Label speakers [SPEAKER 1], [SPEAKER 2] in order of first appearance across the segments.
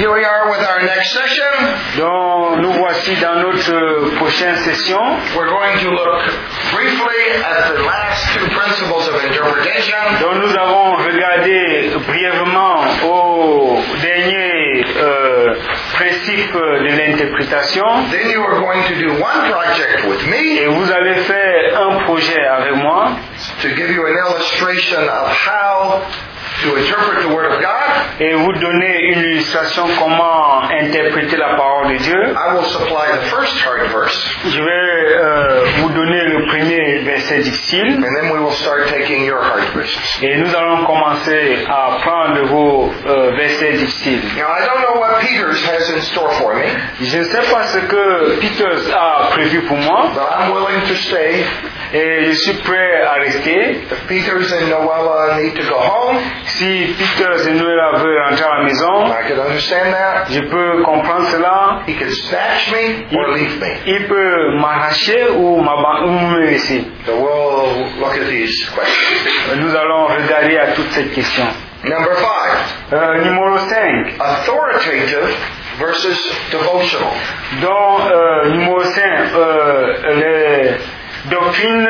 [SPEAKER 1] Here we are with our next session.
[SPEAKER 2] Donc, nous voici dans notre prochaine session.
[SPEAKER 1] We're going to look briefly at the last two principles of interpretation.
[SPEAKER 2] Donc, nous avons regardé brièvement au dernier principe de l'interprétation.
[SPEAKER 1] Then you are going to do one project with me.
[SPEAKER 2] Et vous allez faire un projet avec moi.
[SPEAKER 1] To give you an illustration of how to interpret the Word of God.
[SPEAKER 2] Et vous donner une illustration comment interpréter la parole de Dieu.
[SPEAKER 1] I will supply the first hard verse.
[SPEAKER 2] Je vais vous donner le premier verset difficile.
[SPEAKER 1] And then we will start taking your hard verses.
[SPEAKER 2] Et nous allons commencer à prendre vos versets difficiles.
[SPEAKER 1] Now I don't know what Peters has in store for me.
[SPEAKER 2] Je ne sais pas ce que Peters a prévu pour moi.
[SPEAKER 1] But I'm willing to stay.
[SPEAKER 2] Et je suis prêt à rester.
[SPEAKER 1] If Peters and Noella need to go home.
[SPEAKER 2] Si Peters et Noëlla veulent rentrer à la maison,
[SPEAKER 1] I can understand that.
[SPEAKER 2] je peux comprendre cela.
[SPEAKER 1] He can snatch me or leave me.
[SPEAKER 2] Il peut m'arracher ou me laisser.
[SPEAKER 1] So we'll look at these questions.
[SPEAKER 2] Nous allons regarder à toutes ces questions.
[SPEAKER 1] Number 5.
[SPEAKER 2] Numéro 5.
[SPEAKER 1] Authoritative versus devotional.
[SPEAKER 2] Donc, numéro 5, les doctrines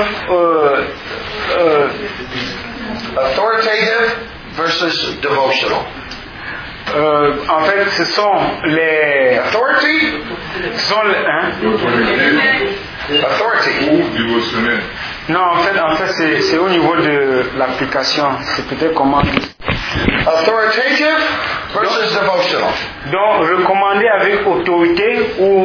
[SPEAKER 1] authoritative versus devotional.
[SPEAKER 2] En fait, ce sont les
[SPEAKER 1] authority.
[SPEAKER 2] Ce sont les,
[SPEAKER 1] authority.
[SPEAKER 2] Non, en fait, c'est au niveau de l'application. C'est peut-être comment.
[SPEAKER 1] Authoritative versus devotional.
[SPEAKER 2] Donc, recommander avec autorité ou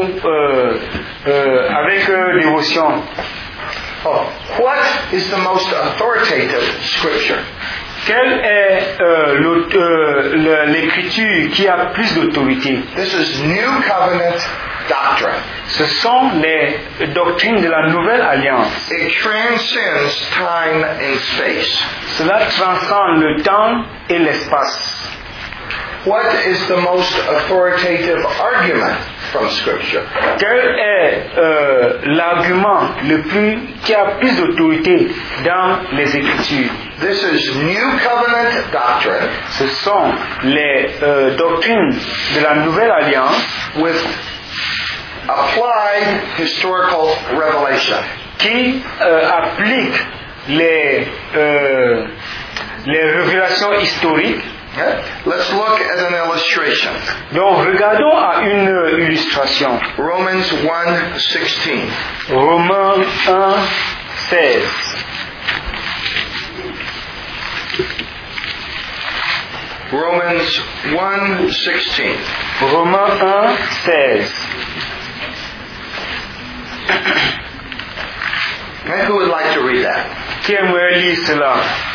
[SPEAKER 2] avec dévotion.
[SPEAKER 1] Oh, what is the most authoritative scripture?
[SPEAKER 2] Quelle est l'écriture qui a plus d'autorité?
[SPEAKER 1] This is New Covenant doctrine.
[SPEAKER 2] Ce sont les doctrines de la Nouvelle Alliance.
[SPEAKER 1] It transcends time and space.
[SPEAKER 2] Cela transcende le temps et l'espace.
[SPEAKER 1] What is the most authoritative argument from Scripture?
[SPEAKER 2] Quel est l'argument qui a plus d'autorité dans les Écritures?
[SPEAKER 1] This is New Covenant doctrine.
[SPEAKER 2] Ce sont les doctrines de la Nouvelle Alliance
[SPEAKER 1] with applied historical revelation.
[SPEAKER 2] Qui appliquent les révélations historiques.
[SPEAKER 1] Okay. Let's look at an illustration.
[SPEAKER 2] Donc, regardons à une illustration.
[SPEAKER 1] Romans 1:16.
[SPEAKER 2] Romains 1:16.
[SPEAKER 1] Romans 1:16.
[SPEAKER 2] Romains 1:16.
[SPEAKER 1] Okay, who would like to read that?
[SPEAKER 2] Qui aimerait lire cela?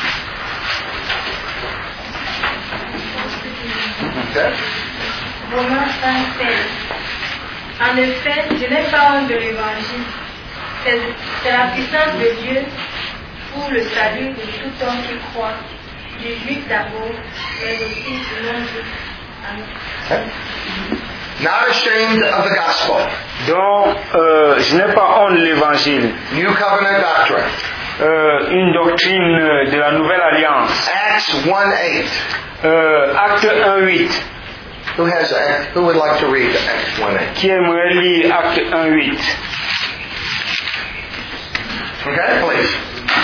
[SPEAKER 1] Okay.
[SPEAKER 3] Romains 1:16. En effet, je n'ai pas honte de l'évangile. C'est la puissance de Dieu pour le salut de tout homme qui croit, du juif d'abord, mais aussi du non-juif. Amen.
[SPEAKER 1] Okay. Not ashamed of the gospel.
[SPEAKER 2] Donc, je n'ai pas honte de l'évangile.
[SPEAKER 1] New Covenant doctrine.
[SPEAKER 2] Une doctrine de la Nouvelle Alliance.
[SPEAKER 1] Acts 1:8.
[SPEAKER 2] Acte 1:8.
[SPEAKER 1] Who would like to read Acts 1:8?
[SPEAKER 2] Qui aimerait lire Acte 1:8?
[SPEAKER 1] Okay, please.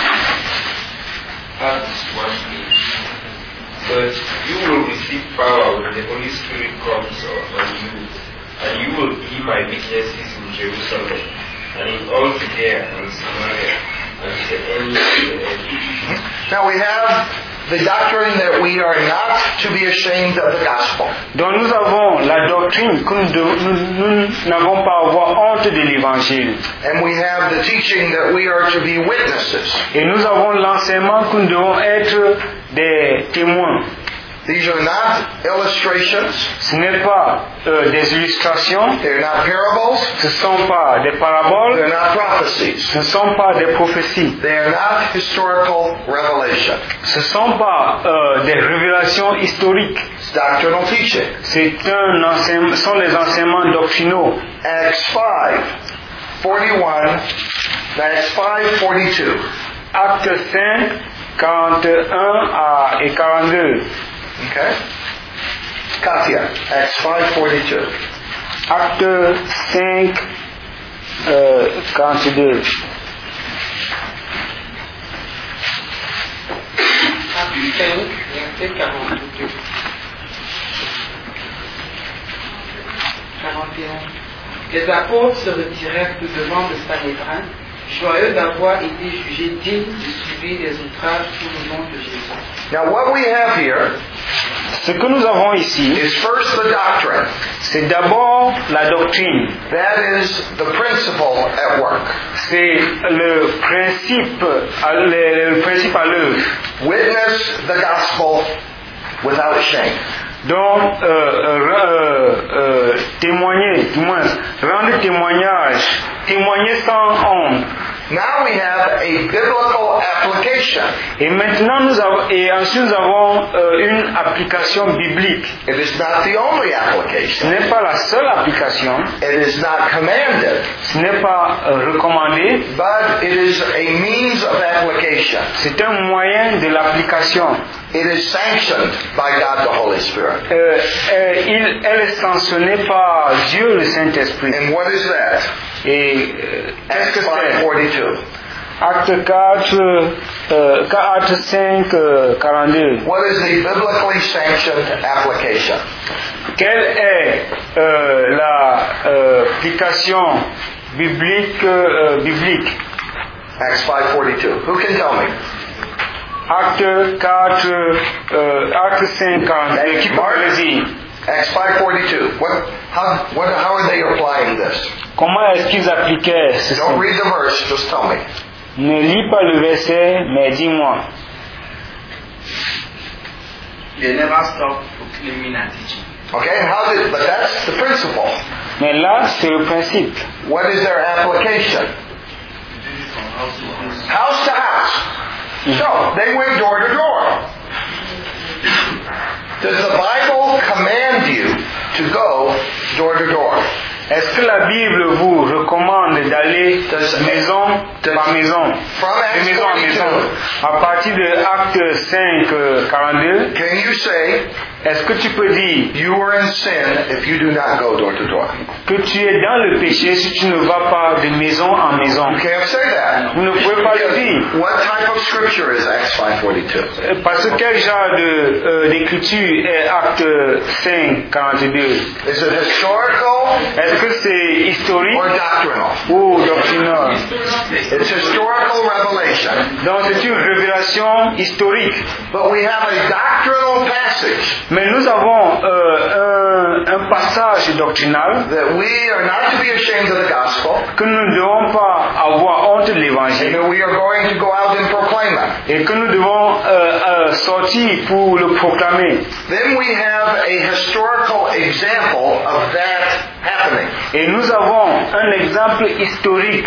[SPEAKER 4] Acts 1:8. But you will receive power when the Holy Spirit comes on you, and you will be my witnesses in Jerusalem, and in all Judea and Samaria, and to the end of the earth.
[SPEAKER 1] Now we have the doctrine that we are not to be ashamed of the gospel.
[SPEAKER 2] Donc nous avons la doctrine que nous n'avons pas à avoir honte de l'évangile.
[SPEAKER 1] And we have the teaching that we are to be witnesses.
[SPEAKER 2] Et nous avons l'enseignement que nous devons être des témoins.
[SPEAKER 1] These are not illustrations.
[SPEAKER 2] Ce n'est pas des illustrations.
[SPEAKER 1] They're not parables.
[SPEAKER 2] Ce ne sont pas des paraboles.
[SPEAKER 1] They're not prophecies.
[SPEAKER 2] Ce ne sont pas des prophéties.
[SPEAKER 1] They are not historical revelation.
[SPEAKER 2] Ce ne sont pas des révélations historiques.
[SPEAKER 1] It's doctrinal teaching.
[SPEAKER 2] Ce sont les enseignements doctrinaux.
[SPEAKER 1] Acts 5:41. Acts 5:42.
[SPEAKER 2] Acte 5, 41 et 42.
[SPEAKER 1] Okay. Katia, Acts 5:42.
[SPEAKER 2] Acte 5, 42.
[SPEAKER 5] Acte 5, verset 42. 41. Les apôtres se retirèrent de devant le Sanhédrin, joyeux d'avoir été jugés dignes de subir les outrages pour le nom de Jésus.
[SPEAKER 1] Now what we have here
[SPEAKER 2] Ce que nous avons ici,
[SPEAKER 1] is first the doctrine.
[SPEAKER 2] c'est d'abord la doctrine.
[SPEAKER 1] That is the principle at work.
[SPEAKER 2] C'est le principe à l'œuvre.
[SPEAKER 1] Witness the gospel without shame.
[SPEAKER 2] Donc, rendre témoignage, témoigner sans honte.
[SPEAKER 1] Now we have a biblical application.
[SPEAKER 2] Et maintenant, ensuite nous avons une application biblique.
[SPEAKER 1] It is not the only
[SPEAKER 2] Ce
[SPEAKER 1] application.
[SPEAKER 2] n'est pas la seule application,
[SPEAKER 1] It is not commanded,
[SPEAKER 2] ce n'est pas recommandé,
[SPEAKER 1] but it is a means of application.
[SPEAKER 2] c'est un moyen de l'application.
[SPEAKER 1] It is sanctioned by God the Holy Spirit.
[SPEAKER 2] Elle est sanctionnée par Dieu le Saint-Esprit.
[SPEAKER 1] And what is that?
[SPEAKER 2] Et qu'est-ce
[SPEAKER 1] Acts
[SPEAKER 2] que c'est?
[SPEAKER 1] 5:42.
[SPEAKER 2] Acte 4, Acte 5, 42.
[SPEAKER 1] What is the biblically sanctioned application?
[SPEAKER 2] Quelle est l'application biblique?
[SPEAKER 1] Acts 5:42. Who can tell me?
[SPEAKER 2] Acte 4, Acte 5, 42. Qui peut le dire?
[SPEAKER 1] Acts 5:42. How are they applying this?
[SPEAKER 2] Comment est-ce qu'ils appliquaient ceci?
[SPEAKER 1] Don't read the verse, just tell me.
[SPEAKER 2] Ne lis pas le verset, mais dis-moi.
[SPEAKER 5] They never stop proclaiming and teaching.
[SPEAKER 1] Okay, and but that's the principle.
[SPEAKER 2] Mais là, c'est le principe.
[SPEAKER 1] What is their application? House to house. So, they went door to door. Does the Bible command you to go door to door?
[SPEAKER 2] Est-ce que la Bible vous recommande d'aller maison par maison, de maison en maison? À partir de Acte 5, 42,
[SPEAKER 1] Can you say,
[SPEAKER 2] est-ce que tu peux dire
[SPEAKER 1] you are in sin if you do not go door to door?
[SPEAKER 2] que tu es dans le péché si tu ne vas pas de maison en maison?
[SPEAKER 1] You can't say that.
[SPEAKER 2] Vous ne pouvez pas le dire.
[SPEAKER 1] What type of scripture is Acts 5:42?
[SPEAKER 2] Parce que quel genre d'écriture est Acte 5, 42?
[SPEAKER 1] Is it historical
[SPEAKER 2] Est-ce que c'est historique
[SPEAKER 1] or doctrinal?
[SPEAKER 2] ou doctrinal?
[SPEAKER 1] It's historical revelation.
[SPEAKER 2] Donc c'est une révélation historique.
[SPEAKER 1] But we have a doctrinal passage
[SPEAKER 2] Mais nous avons un passage doctrinal
[SPEAKER 1] that we are not to be ashamed of the gospel,
[SPEAKER 2] que nous ne devons pas avoir honte de
[SPEAKER 1] and
[SPEAKER 2] l'évangile
[SPEAKER 1] that we are going to go out and proclaim it.
[SPEAKER 2] et que nous devons sortir pour le proclamer.
[SPEAKER 1] Then we have a historical example of that happening.
[SPEAKER 2] Et nous avons un exemple historique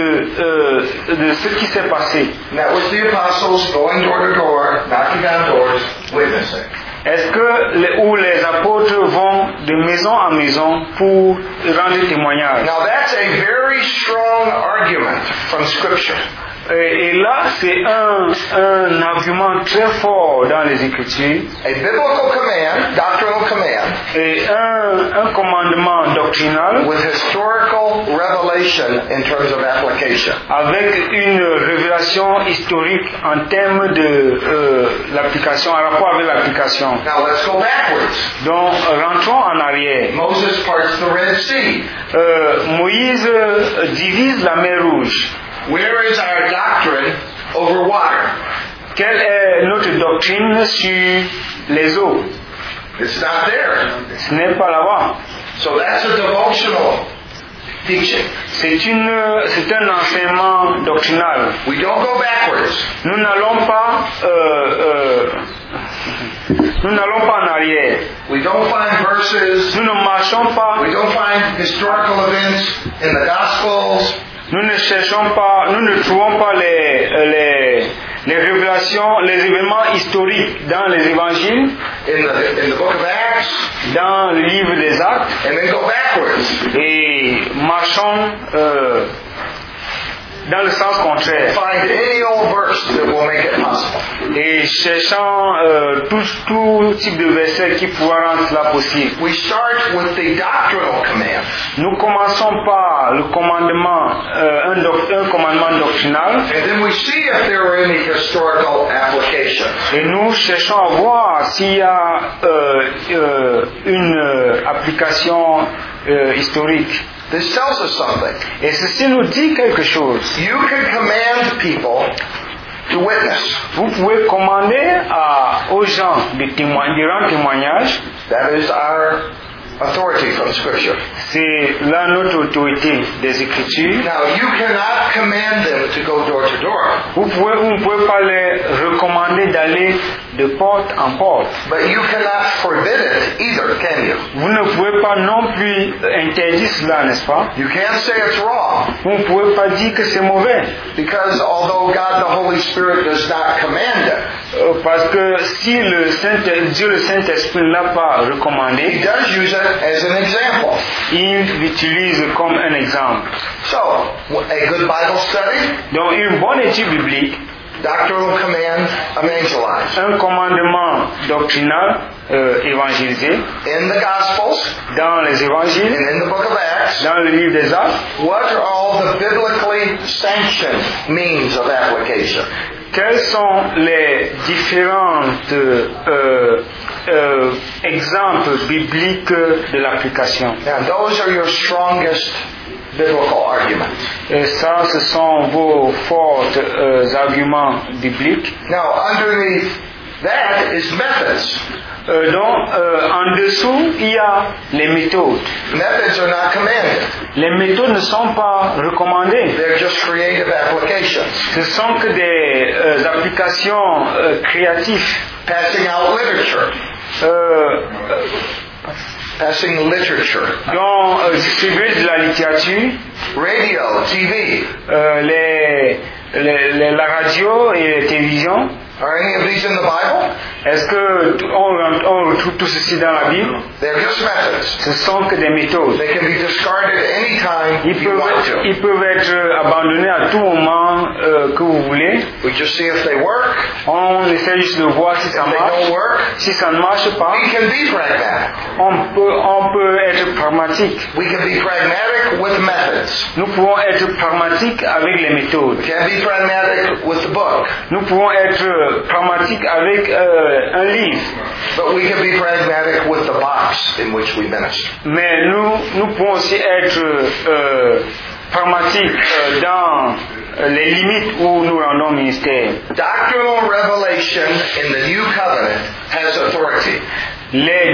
[SPEAKER 2] de ce qui s'est passé.
[SPEAKER 1] And that was the apostles going door to door, knocking on doors, witnessing.
[SPEAKER 2] Est-ce que où les apôtres vont de maison en maison pour rendre témoignage?
[SPEAKER 1] Now that's a very strong argument from Scripture.
[SPEAKER 2] Et là, c'est un argument très fort dans les Écritures.
[SPEAKER 1] A biblical command, doctrinal command,
[SPEAKER 2] Et un commandement doctrinal
[SPEAKER 1] with historical revelation in terms of application.
[SPEAKER 2] avec une révélation historique en termes de l'application, en rapport avec l'application.
[SPEAKER 1] Now let's go backwards.
[SPEAKER 2] Donc, rentrons en arrière.
[SPEAKER 1] Moses parts the Red Sea.
[SPEAKER 2] Moïse divise la mer Rouge.
[SPEAKER 1] Where is our doctrine over water?
[SPEAKER 2] Quelle est notre doctrine sur les eaux?
[SPEAKER 1] It's not there.
[SPEAKER 2] Ce n'est pas là-bas.
[SPEAKER 1] So that's a devotional teaching.
[SPEAKER 2] C'est un enseignement doctrinal.
[SPEAKER 1] We don't go backwards.
[SPEAKER 2] Nous n'allons pas en arrière.
[SPEAKER 1] We don't find verses.
[SPEAKER 2] Nous ne marchons pas.
[SPEAKER 1] We don't find historical events in the Gospels.
[SPEAKER 2] Nous ne cherchons pas, nous ne trouvons pas les révélations, les événements historiques dans les évangiles,
[SPEAKER 1] In the book of Acts,
[SPEAKER 2] dans le livre des Actes,
[SPEAKER 1] and then go backwards.
[SPEAKER 2] et marchons dans le sens contraire.
[SPEAKER 1] Find any old verse that will make it possible.
[SPEAKER 2] Et cherchant tout type de verset qui pourra rendre cela possible.
[SPEAKER 1] We start with the doctrinal command.
[SPEAKER 2] Nous commençons par le commandement, un commandement doctrinal.
[SPEAKER 1] And then we see if there are any historical applications.
[SPEAKER 2] Et nous cherchons à voir s'il y a une application historique.
[SPEAKER 1] This tells us something.
[SPEAKER 2] Et ceci nous dit quelque chose.
[SPEAKER 1] You can command people to witness.
[SPEAKER 2] Vous pouvez commander aux gens de rendre témoignage.
[SPEAKER 1] That is our authority from Scripture.
[SPEAKER 2] C'est là notre autorité des Écritures.
[SPEAKER 1] Now, you cannot command them to go door to door.
[SPEAKER 2] Vous ne pouvez pas les recommander d'aller de porte en porte.
[SPEAKER 1] But you cannot forbid it either, can you?
[SPEAKER 2] Vous ne pouvez pas non plus interdire cela, n'est-ce pas?
[SPEAKER 1] You can't say it's wrong.
[SPEAKER 2] Vous ne pouvez pas dire que c'est mauvais.
[SPEAKER 1] Because although God the Holy Spirit does not command it,
[SPEAKER 2] parce que si Dieu le Saint-Esprit ne l'a pas recommandé,
[SPEAKER 1] He does use it as an example.
[SPEAKER 2] Il l'utilise comme un exemple.
[SPEAKER 1] So, a good Bible study,
[SPEAKER 2] donc une bonne étude biblique,
[SPEAKER 1] doctrinal command, evangelize.
[SPEAKER 2] Un commandement doctrinal, évangéliser.
[SPEAKER 1] In the Gospels,
[SPEAKER 2] dans les évangiles,
[SPEAKER 1] and in the book of Acts,
[SPEAKER 2] dans le livre des Actes,
[SPEAKER 1] what are all the biblically sanctioned means of application?
[SPEAKER 2] Quels sont les différentes exemples bibliques de l'application?
[SPEAKER 1] And those are your strongest biblical arguments.
[SPEAKER 2] Et ça, ce sont vos forts arguments bibliques.
[SPEAKER 1] Now, underneath that is methods.
[SPEAKER 2] Donc, en dessous, il y a les méthodes.
[SPEAKER 1] Methods are not commanded.
[SPEAKER 2] Les méthodes ne sont pas recommandées.
[SPEAKER 1] They're just creative applications.
[SPEAKER 2] Ce sont que des applications créatives.
[SPEAKER 1] Passing out literature. Passing literature.
[SPEAKER 2] Donc, distribuer de la littérature.
[SPEAKER 1] Radio, TV.
[SPEAKER 2] La radio et la télévision.
[SPEAKER 1] Are any of these in the Bible?
[SPEAKER 2] Est-ce que on retrouve tout ceci dans la Bible?
[SPEAKER 1] They're just methods.
[SPEAKER 2] Ce sont que des méthodes.
[SPEAKER 1] They can be discarded anytime you want to.
[SPEAKER 2] Ils peuvent être abandonnés à tout moment que vous voulez.
[SPEAKER 1] We just see if they work.
[SPEAKER 2] On essaie juste de voir si ça marche.
[SPEAKER 1] They don't work.
[SPEAKER 2] Si ça ne marche pas,
[SPEAKER 1] we can be pragmatic.
[SPEAKER 2] On peut être pragmatique.
[SPEAKER 1] We can be pragmatic with methods.
[SPEAKER 2] Nous pouvons être pragmatiques avec les méthodes.
[SPEAKER 1] We can be pragmatic with the book.
[SPEAKER 2] Nous pouvons être pragmatique avec un livre.
[SPEAKER 1] But we can be pragmatic with the box in which we minister.
[SPEAKER 2] Mais nous pouvons aussi être pragmatiques dans les limites où nous rendons ministère.
[SPEAKER 1] Doctrinal revelation in the New Covenant has authority.
[SPEAKER 2] Les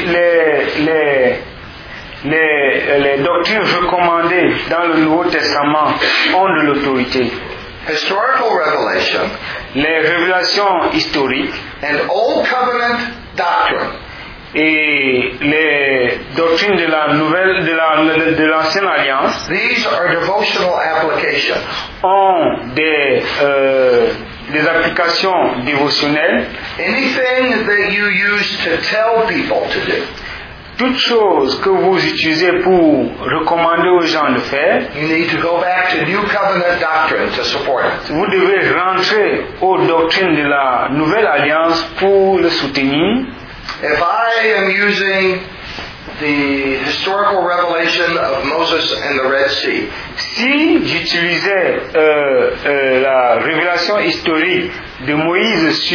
[SPEAKER 2] doctrines recommandées dans le Nouveau Testament ont de l'autorité.
[SPEAKER 1] Historical revelation,
[SPEAKER 2] les révélations historiques,
[SPEAKER 1] and Old Covenant doctrine,
[SPEAKER 2] et les doctrines de la nouvelle, de l'ancienne alliance,
[SPEAKER 1] these are devotional applications.
[SPEAKER 2] Ont des applications dévotionnelles.
[SPEAKER 1] Anything that you use to tell people to do.
[SPEAKER 2] Toute chose que vous utilisez pour recommander aux gens de faire,
[SPEAKER 1] you need to go back to New Covenant doctrine to support it.
[SPEAKER 2] Vous devez rentrer aux doctrines de la Nouvelle Alliance pour le soutenir.
[SPEAKER 1] If I am using the historical revelation of Moses and the Red Sea,
[SPEAKER 2] si j'utilisais la révélation historique de Moïse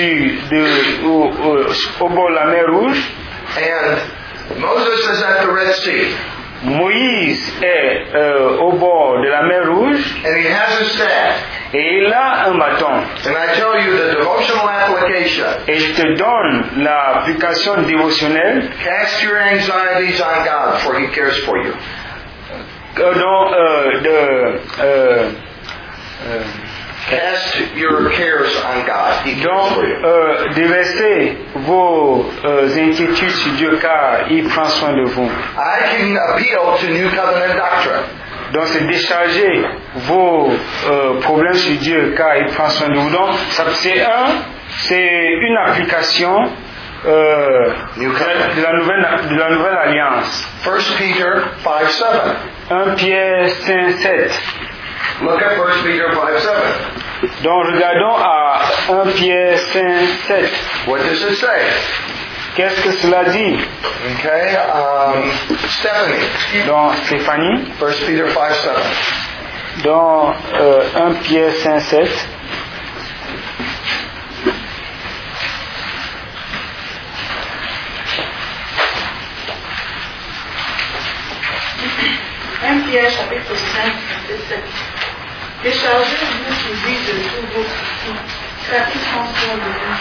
[SPEAKER 2] au bord de la mer Rouge,
[SPEAKER 1] and Moses is at the Red Sea.
[SPEAKER 2] Moïse est au bord de la mer Rouge.
[SPEAKER 1] And he has a staff.
[SPEAKER 2] Et il a un bâton.
[SPEAKER 1] And I tell you the devotional application.
[SPEAKER 2] Et je te donne l'application dévotionnelle.
[SPEAKER 1] Cast your anxieties on God, for He cares for you. Cast your cares on God. He cares for you.
[SPEAKER 2] Déversez vos inquiétudes sur Dieu car il prend soin de vous.
[SPEAKER 1] I can appeal to New Covenant doctrine.
[SPEAKER 2] Donc c'est décharger vos problèmes sur Dieu car il prend soin de vous. Donc c'est une application de la nouvelle alliance.
[SPEAKER 1] 1 Peter 5:7.
[SPEAKER 2] 1 Pierre 5:7.
[SPEAKER 1] Look at 1 Peter 5:7.
[SPEAKER 2] Donc regardons à 1 Pierre 5, 7.
[SPEAKER 1] What does it say?
[SPEAKER 2] Qu'est-ce que cela dit?
[SPEAKER 1] Okay, Stephanie.
[SPEAKER 2] Dans Stéphanie,
[SPEAKER 1] 1 Peter 5:7.
[SPEAKER 2] dans 1 Pierre 5, 7.
[SPEAKER 3] Pierre chapitre 5, verset 7. Déchargez-vous sur lui de tous vos soucis, car il prend soin de vous.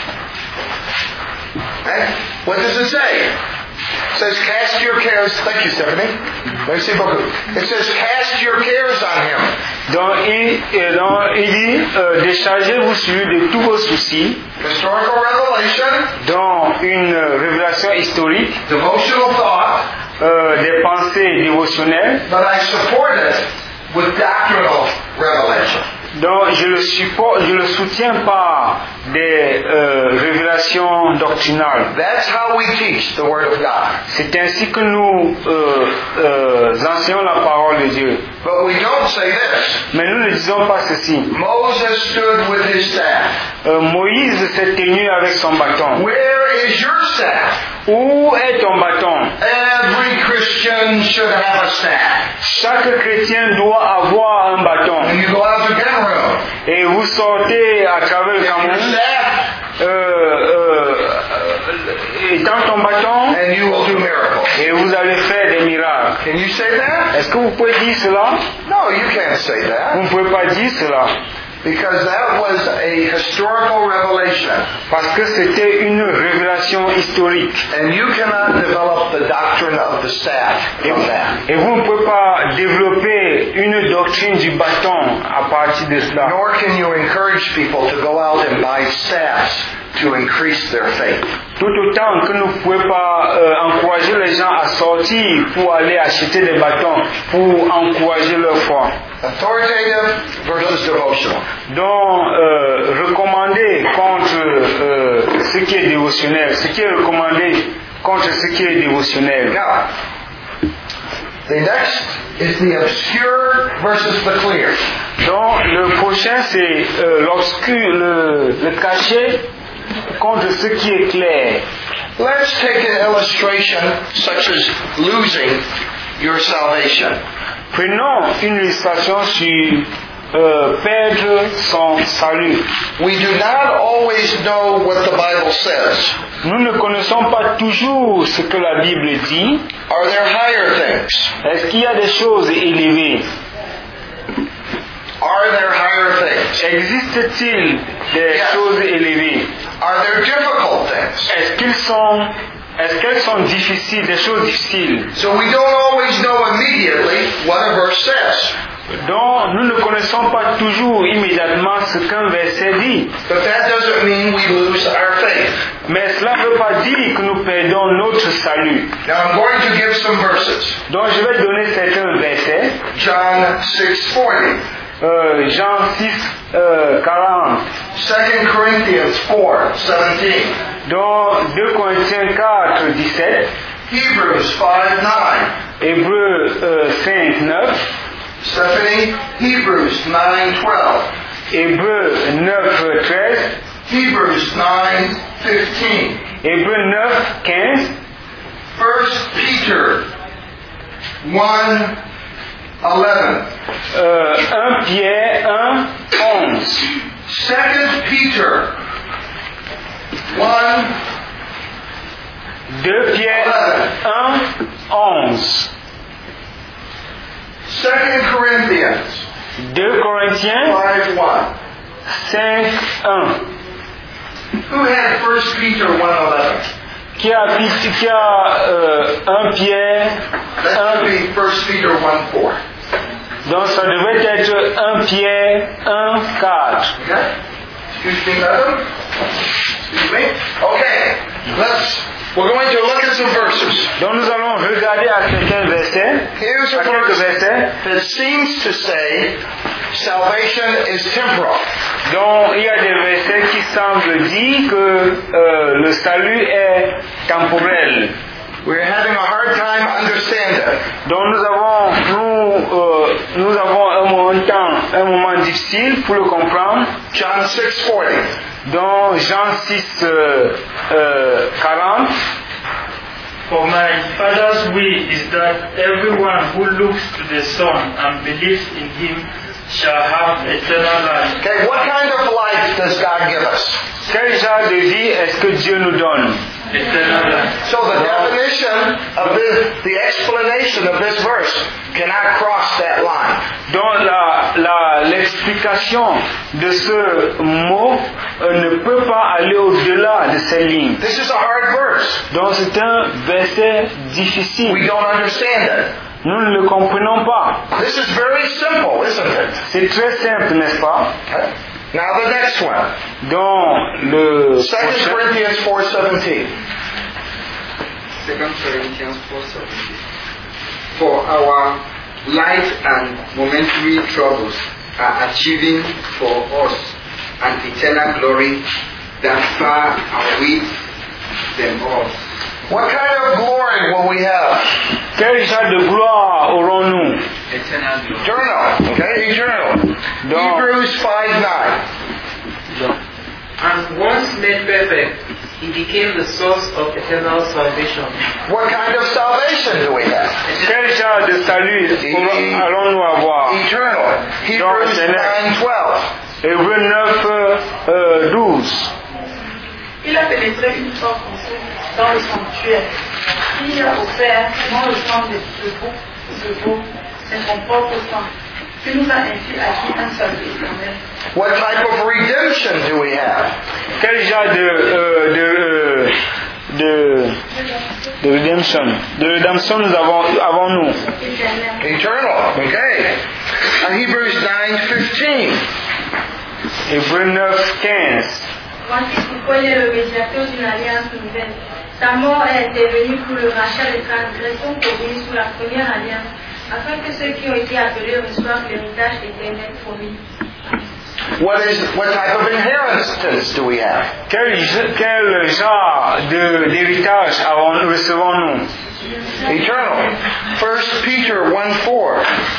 [SPEAKER 1] What does it say? It says, cast your cares. Thank you, Stephanie. Merci beaucoup. It says, cast your cares on him.
[SPEAKER 2] Donc il dit, déchargez-vous sur lui de tous vos soucis.
[SPEAKER 1] Historical revelation.
[SPEAKER 2] Dans une révélation historique.
[SPEAKER 1] Devotional thought.
[SPEAKER 2] Des pensées dévotionnelles.
[SPEAKER 1] But I support it with doctrinal revelation.
[SPEAKER 2] Donc je le soutiens par des révélations doctrinales.
[SPEAKER 1] That's how we teach the Word of God.
[SPEAKER 2] C'est ainsi que nous enseignons la parole de Dieu.
[SPEAKER 1] But we don't say this.
[SPEAKER 2] Mais nous ne disons pas ceci.
[SPEAKER 1] Moses stood with his staff.
[SPEAKER 2] Moïse s'est tenu avec son bâton.
[SPEAKER 1] Where is your staff?
[SPEAKER 2] Où est ton bâton?
[SPEAKER 1] Every Christian should have a staff.
[SPEAKER 2] Chaque chrétien doit avoir un bâton.
[SPEAKER 1] When you go out to Cameroon,
[SPEAKER 2] et vous sortez à travers le Cameroun, étant ton bâton,
[SPEAKER 1] and you will do miracles.
[SPEAKER 2] Et vous allez faire des miracles.
[SPEAKER 1] Can you say that?
[SPEAKER 2] Est-ce que vous pouvez dire cela?
[SPEAKER 1] No, you can't say that.
[SPEAKER 2] Vous ne pouvez pas dire cela.
[SPEAKER 1] Because that was a historical revelation.
[SPEAKER 2] Parce que c'était une révélation historique.
[SPEAKER 1] And you cannot develop the doctrine of the staff from that.
[SPEAKER 2] Et vous ne pouvez pas développer une doctrine du bâton à partir de cela.
[SPEAKER 1] Nor can you encourage people to go out and buy staffs to increase their faith.
[SPEAKER 2] Tout autant que nous ne pouvons pas encourager les gens à sortir pour aller acheter des bâtons pour encourager leur foi.
[SPEAKER 1] Authoritative versus devotional.
[SPEAKER 2] Donc, recommander contre ce qui est dévotionnel, ce qui est recommandé contre ce qui est dévotionnel.
[SPEAKER 1] Now, the next is the obscure versus the clear.
[SPEAKER 2] Donc, le prochain c'est l'obscur, le caché contre ce qui est clair.
[SPEAKER 1] Let's take an illustration such as losing your salvation.
[SPEAKER 2] Prenons une illustration sur perdre son salut.
[SPEAKER 1] We do not always know what the Bible says.
[SPEAKER 2] Nous ne connaissons pas toujours ce que la Bible dit.
[SPEAKER 1] Are there higher things?
[SPEAKER 2] Est-ce qu'il y a des choses élevées?
[SPEAKER 1] Are there higher things?
[SPEAKER 2] Existe-t-il des choses élevées?
[SPEAKER 1] Are there difficult things?
[SPEAKER 2] Est-ce qu'elles sont difficiles, des choses difficiles?
[SPEAKER 1] So we don't always know immediately what a verse says.
[SPEAKER 2] Donc, nous ne connaissons pas toujours immédiatement ce qu'un verset dit.
[SPEAKER 1] But that doesn't mean we lose our faith.
[SPEAKER 2] Mais cela ne veut pas dire que nous perdons notre salut.
[SPEAKER 1] Now I'm going to give some verses.
[SPEAKER 2] Donc, je vais donner certains versets.
[SPEAKER 1] John 6:40.
[SPEAKER 2] Jean 6, 40.
[SPEAKER 1] 2 Corinthians 4:17.
[SPEAKER 2] Donc, 2 Corinthiens 4, 17.
[SPEAKER 1] Hebrews 5:9.
[SPEAKER 2] Hébreux 5, 9.
[SPEAKER 1] Stephanie, Hebrews 9:12.
[SPEAKER 2] Hébreux 9, 13.
[SPEAKER 1] Hebrews 9:15.
[SPEAKER 2] Hébreux 9, 15.
[SPEAKER 1] 1 Peter 1:11.
[SPEAKER 2] 1 Pierre 1, 11.
[SPEAKER 1] 2 Peter 1.
[SPEAKER 2] 2 Pierre 1, 11.
[SPEAKER 1] 2 Corinthians
[SPEAKER 2] 2 Corinthiens
[SPEAKER 1] 5:1.
[SPEAKER 2] 5, 1.
[SPEAKER 1] Who had 1 Peter 1:11?
[SPEAKER 2] Qui a 1 Pierre
[SPEAKER 1] That
[SPEAKER 2] 1.
[SPEAKER 1] should be 1 Peter 1:4.
[SPEAKER 2] Donc ça devait être 1 Pierre 1, 4.
[SPEAKER 1] Okay? Excuse me, madam. Excuse me. Okay. We're going to look at some verses.
[SPEAKER 2] Donc nous allons regarder à certains versets.
[SPEAKER 1] Here's a
[SPEAKER 2] À quelques
[SPEAKER 1] verse
[SPEAKER 2] versets.
[SPEAKER 1] that seems to say salvation is temporal.
[SPEAKER 2] Donc il y a des versets qui semblent dire que le salut est temporel.
[SPEAKER 1] We're having a hard time understanding.
[SPEAKER 2] Donc nous avons un temps un moment difficile pour le comprendre.
[SPEAKER 1] John 6:40.
[SPEAKER 2] Dans Jean 6, 40.
[SPEAKER 6] For my Father's will is that everyone who looks to the Son and believes in Him shall have eternal life.
[SPEAKER 1] Okay, what kind of life does God give us?
[SPEAKER 2] Quel genre de vie est-ce que Dieu nous donne?
[SPEAKER 6] Eternal life.
[SPEAKER 1] So the definition of the explanation of this verse cannot cross that line.
[SPEAKER 2] Donc l'explication de ce mot ne peut pas aller au-delà de ces lignes.
[SPEAKER 1] This is a hard verse.
[SPEAKER 2] Donc c'est un verset difficile.
[SPEAKER 1] We don't understand it.
[SPEAKER 2] Nous ne le comprenons pas.
[SPEAKER 1] This is very simple, isn't it?
[SPEAKER 2] C'est très simple, n'est-ce pas?
[SPEAKER 1] Okay. Now the next one.
[SPEAKER 2] Dans le
[SPEAKER 1] 2 Corinthians 4:17.
[SPEAKER 5] 2 Corinthians 4:17. For our light and momentary troubles are achieving for us an eternal glory that far outweighs them all.
[SPEAKER 1] What kind of glory will we have?
[SPEAKER 2] Quel genre de gloire aurons-nous?
[SPEAKER 5] Eternal glory.
[SPEAKER 1] Eternal. Okay, eternal. Hebrews 5:9.
[SPEAKER 5] And once made perfect, He became the source of eternal salvation.
[SPEAKER 1] What kind of salvation do we have?
[SPEAKER 2] Quel genre de salut allons-nous avoir?
[SPEAKER 1] Eternal. Hebrews 9:12.
[SPEAKER 2] Hébreux 9, 12.
[SPEAKER 3] Il a pénétré une fois pour toutes dans le sanctuaire. Il a offert non le sang de veau, c'est son propre sang, qui nous a ainsi acquis un salut éternel.
[SPEAKER 1] What type of redemption do we have?
[SPEAKER 2] Quel genre de rédemption nous avons-nous?
[SPEAKER 1] Eternal. Okay. Hebrews 9:15.
[SPEAKER 2] Hébreux 9, 15.
[SPEAKER 3] Voici pourquoi il est le médiateur d'une alliance nouvelle. Sa mort est intervenue pour le rachat des transgressions commises sous la première alliance, afin que ceux qui ont été appelés reçoivent l'héritage éternel promis.
[SPEAKER 1] What type of inheritance do we have?
[SPEAKER 2] Quel genre d'héritage recevons-nous?
[SPEAKER 1] Eternal. 1 Peter 1:4.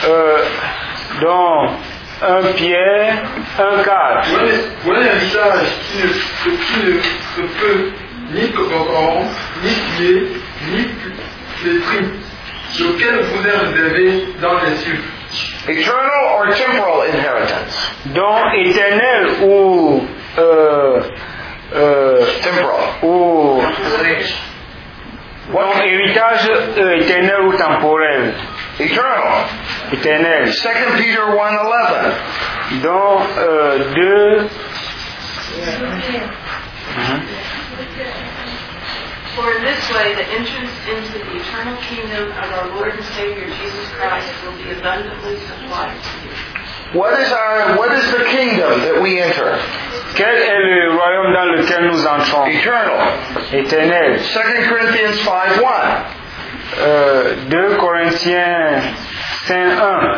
[SPEAKER 2] Dans 1 Pierre 1:4.
[SPEAKER 7] Voilà un héritage qui ne se peut ni corrompre, ni piller, ni flétrir, lequel vous est réservé dans les cieux.
[SPEAKER 1] Eternal or temporal inheritance?
[SPEAKER 2] Donc éternel ou
[SPEAKER 1] temporal.
[SPEAKER 2] Ou donc héritage éternel ou temporel?
[SPEAKER 1] Eternal.
[SPEAKER 2] Éternel.
[SPEAKER 1] 2 Peter 1:11.
[SPEAKER 2] Donc 2.
[SPEAKER 8] For in this way, the entrance into the eternal kingdom of our Lord and Savior Jesus Christ will be abundantly supplied to you.
[SPEAKER 1] What is the kingdom that we enter?
[SPEAKER 2] Quel est le royaume dans lequel nous entrons?
[SPEAKER 1] Eternal.
[SPEAKER 2] Éternel.
[SPEAKER 1] 2 Corinthians 5:1.
[SPEAKER 2] 2 Corinthiens 5:1.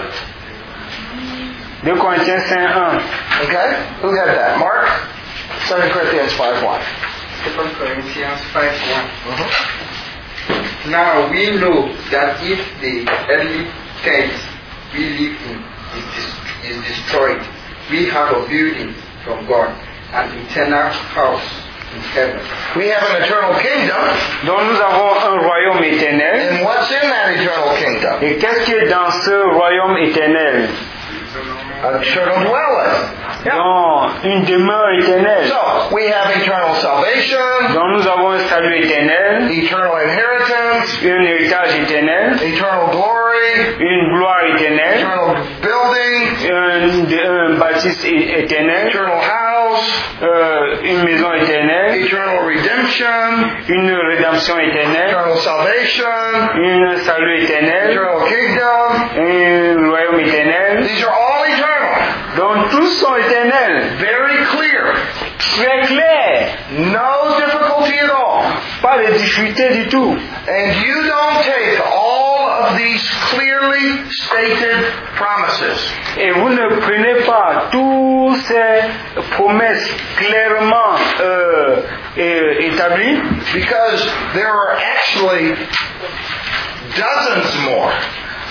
[SPEAKER 2] 2 Corinthiens 5:1.
[SPEAKER 1] Okay? Who had that? Mark? 2 Corinthians 5:1.
[SPEAKER 5] 2 Corinthians 5:1. Now we know that if the earthly tent we live in is destroyed, we have a building from God, an eternal house in heaven.
[SPEAKER 1] We have an eternal kingdom.
[SPEAKER 2] Donc nous avons un royaume éternel.
[SPEAKER 1] And what's in that eternal kingdom?
[SPEAKER 2] Et qu'est-ce qui est dans ce royaume éternel?
[SPEAKER 1] An eternal dwelling.
[SPEAKER 2] Donc une demeure éternelle.
[SPEAKER 1] So, we have eternal salvation.
[SPEAKER 2] Donc nous avons un salut éternel.
[SPEAKER 1] Eternal inheritance.
[SPEAKER 2] Un héritage éternel.
[SPEAKER 1] Eternal glory.
[SPEAKER 2] Une gloire éternelle.
[SPEAKER 1] Eternal building.
[SPEAKER 2] Un bâtisse éternel.
[SPEAKER 1] Eternal house.
[SPEAKER 2] Une maison éternelle.
[SPEAKER 1] Eternal redemption.
[SPEAKER 2] Une rédemption éternelle.
[SPEAKER 1] Eternal salvation.
[SPEAKER 2] Un salut éternel.
[SPEAKER 1] Eternal kingdom.
[SPEAKER 2] Un royaume éternel.
[SPEAKER 1] These are all eternal.
[SPEAKER 2] Donc tous sont éternels.
[SPEAKER 1] Very clear.
[SPEAKER 2] Très clair.
[SPEAKER 1] No difficulty at all.
[SPEAKER 2] Pas de difficulté du tout.
[SPEAKER 1] And you don't take all of these clearly stated promises.
[SPEAKER 2] Et vous ne prenez pas toutes ces promesses clairement établies.
[SPEAKER 1] Because there are actually dozens more.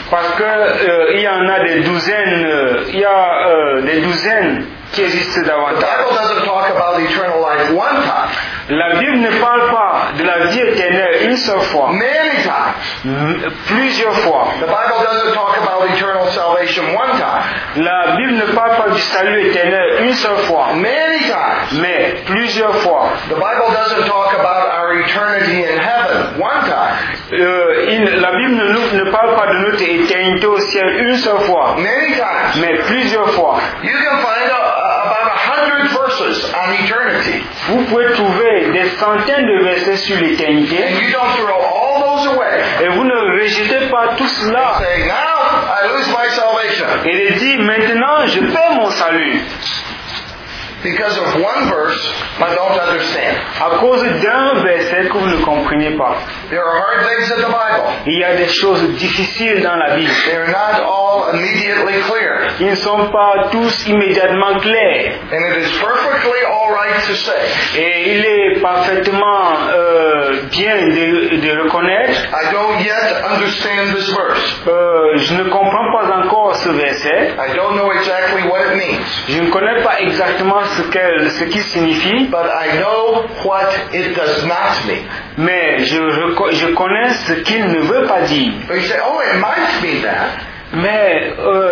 [SPEAKER 2] Parce que il y en a des douzaines, il y a des douzaines qui existent
[SPEAKER 1] The
[SPEAKER 2] davantage.
[SPEAKER 1] Bible doesn't talk about eternal life one time,
[SPEAKER 2] La Bible ne parle pas de la vie éternelle une seule fois,
[SPEAKER 1] many times.
[SPEAKER 2] plusieurs fois.
[SPEAKER 1] The Bible doesn't talk about eternal salvation one time,
[SPEAKER 2] La Bible ne parle pas du salut éternel une seule fois,
[SPEAKER 1] many times.
[SPEAKER 2] mais plusieurs fois.
[SPEAKER 1] The Bible doesn't talk about our eternity in heaven one time,
[SPEAKER 2] La Bible ne parle pas de notre éternité au ciel une seule fois,
[SPEAKER 1] many times.
[SPEAKER 2] mais plusieurs fois.
[SPEAKER 1] You can find about 100 verses on eternity,
[SPEAKER 2] Vous pouvez trouver des centaines de versets sur l'éternité
[SPEAKER 1] and you don't throw all those away.
[SPEAKER 2] et vous ne rejetez pas tout cela
[SPEAKER 1] Say, now I lose my salvation
[SPEAKER 2] et de dire maintenant je perds mon salut
[SPEAKER 1] because of one verse I don't understand.
[SPEAKER 2] à cause d'un verset que vous ne comprenez pas.
[SPEAKER 1] There are hard things in the Bible.
[SPEAKER 2] Il y a des choses difficiles dans la Bible.
[SPEAKER 1] They're not all immediately clear.
[SPEAKER 2] Ils ne sont pas tous immédiatement clairs.
[SPEAKER 1] And it is perfectly all right to say,
[SPEAKER 2] Et il est parfaitement bien de reconnaître,
[SPEAKER 1] I don't yet understand this verse.
[SPEAKER 2] je ne comprends pas encore ce verset,
[SPEAKER 1] I don't know exactly what it means.
[SPEAKER 2] je ne connais pas exactement ce qu'il signifie,
[SPEAKER 1] But I know what it does not mean.
[SPEAKER 2] mais je connais ce qu'il ne veut pas dire.
[SPEAKER 1] But you say, oh, it might mean that.
[SPEAKER 2] Mais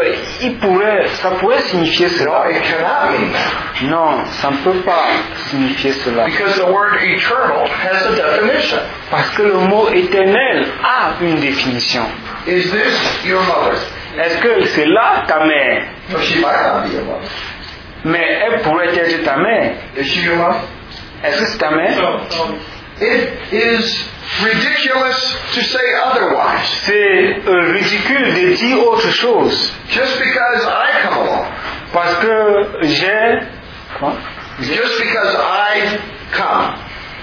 [SPEAKER 2] ça pourrait signifier
[SPEAKER 1] No,
[SPEAKER 2] cela.
[SPEAKER 1] it cannot mean that.
[SPEAKER 2] Non, ça ne peut pas signifier cela.
[SPEAKER 1] Because the word eternal has a definition.
[SPEAKER 2] Parce que le mot éternel a une définition.
[SPEAKER 1] Is this your mother?
[SPEAKER 2] Est-ce que c'est là ta mère?
[SPEAKER 1] No, she might not be your mother.
[SPEAKER 2] Mais elle pourrait être ta mère.
[SPEAKER 1] Is she your mother?
[SPEAKER 2] Est-ce que c'est ta mère?
[SPEAKER 1] It is ridiculous to say otherwise.
[SPEAKER 2] C'est ridicule de dire autre chose.
[SPEAKER 1] Just because I come along.
[SPEAKER 2] Parce que j'ai... Quoi?
[SPEAKER 1] Just because I come.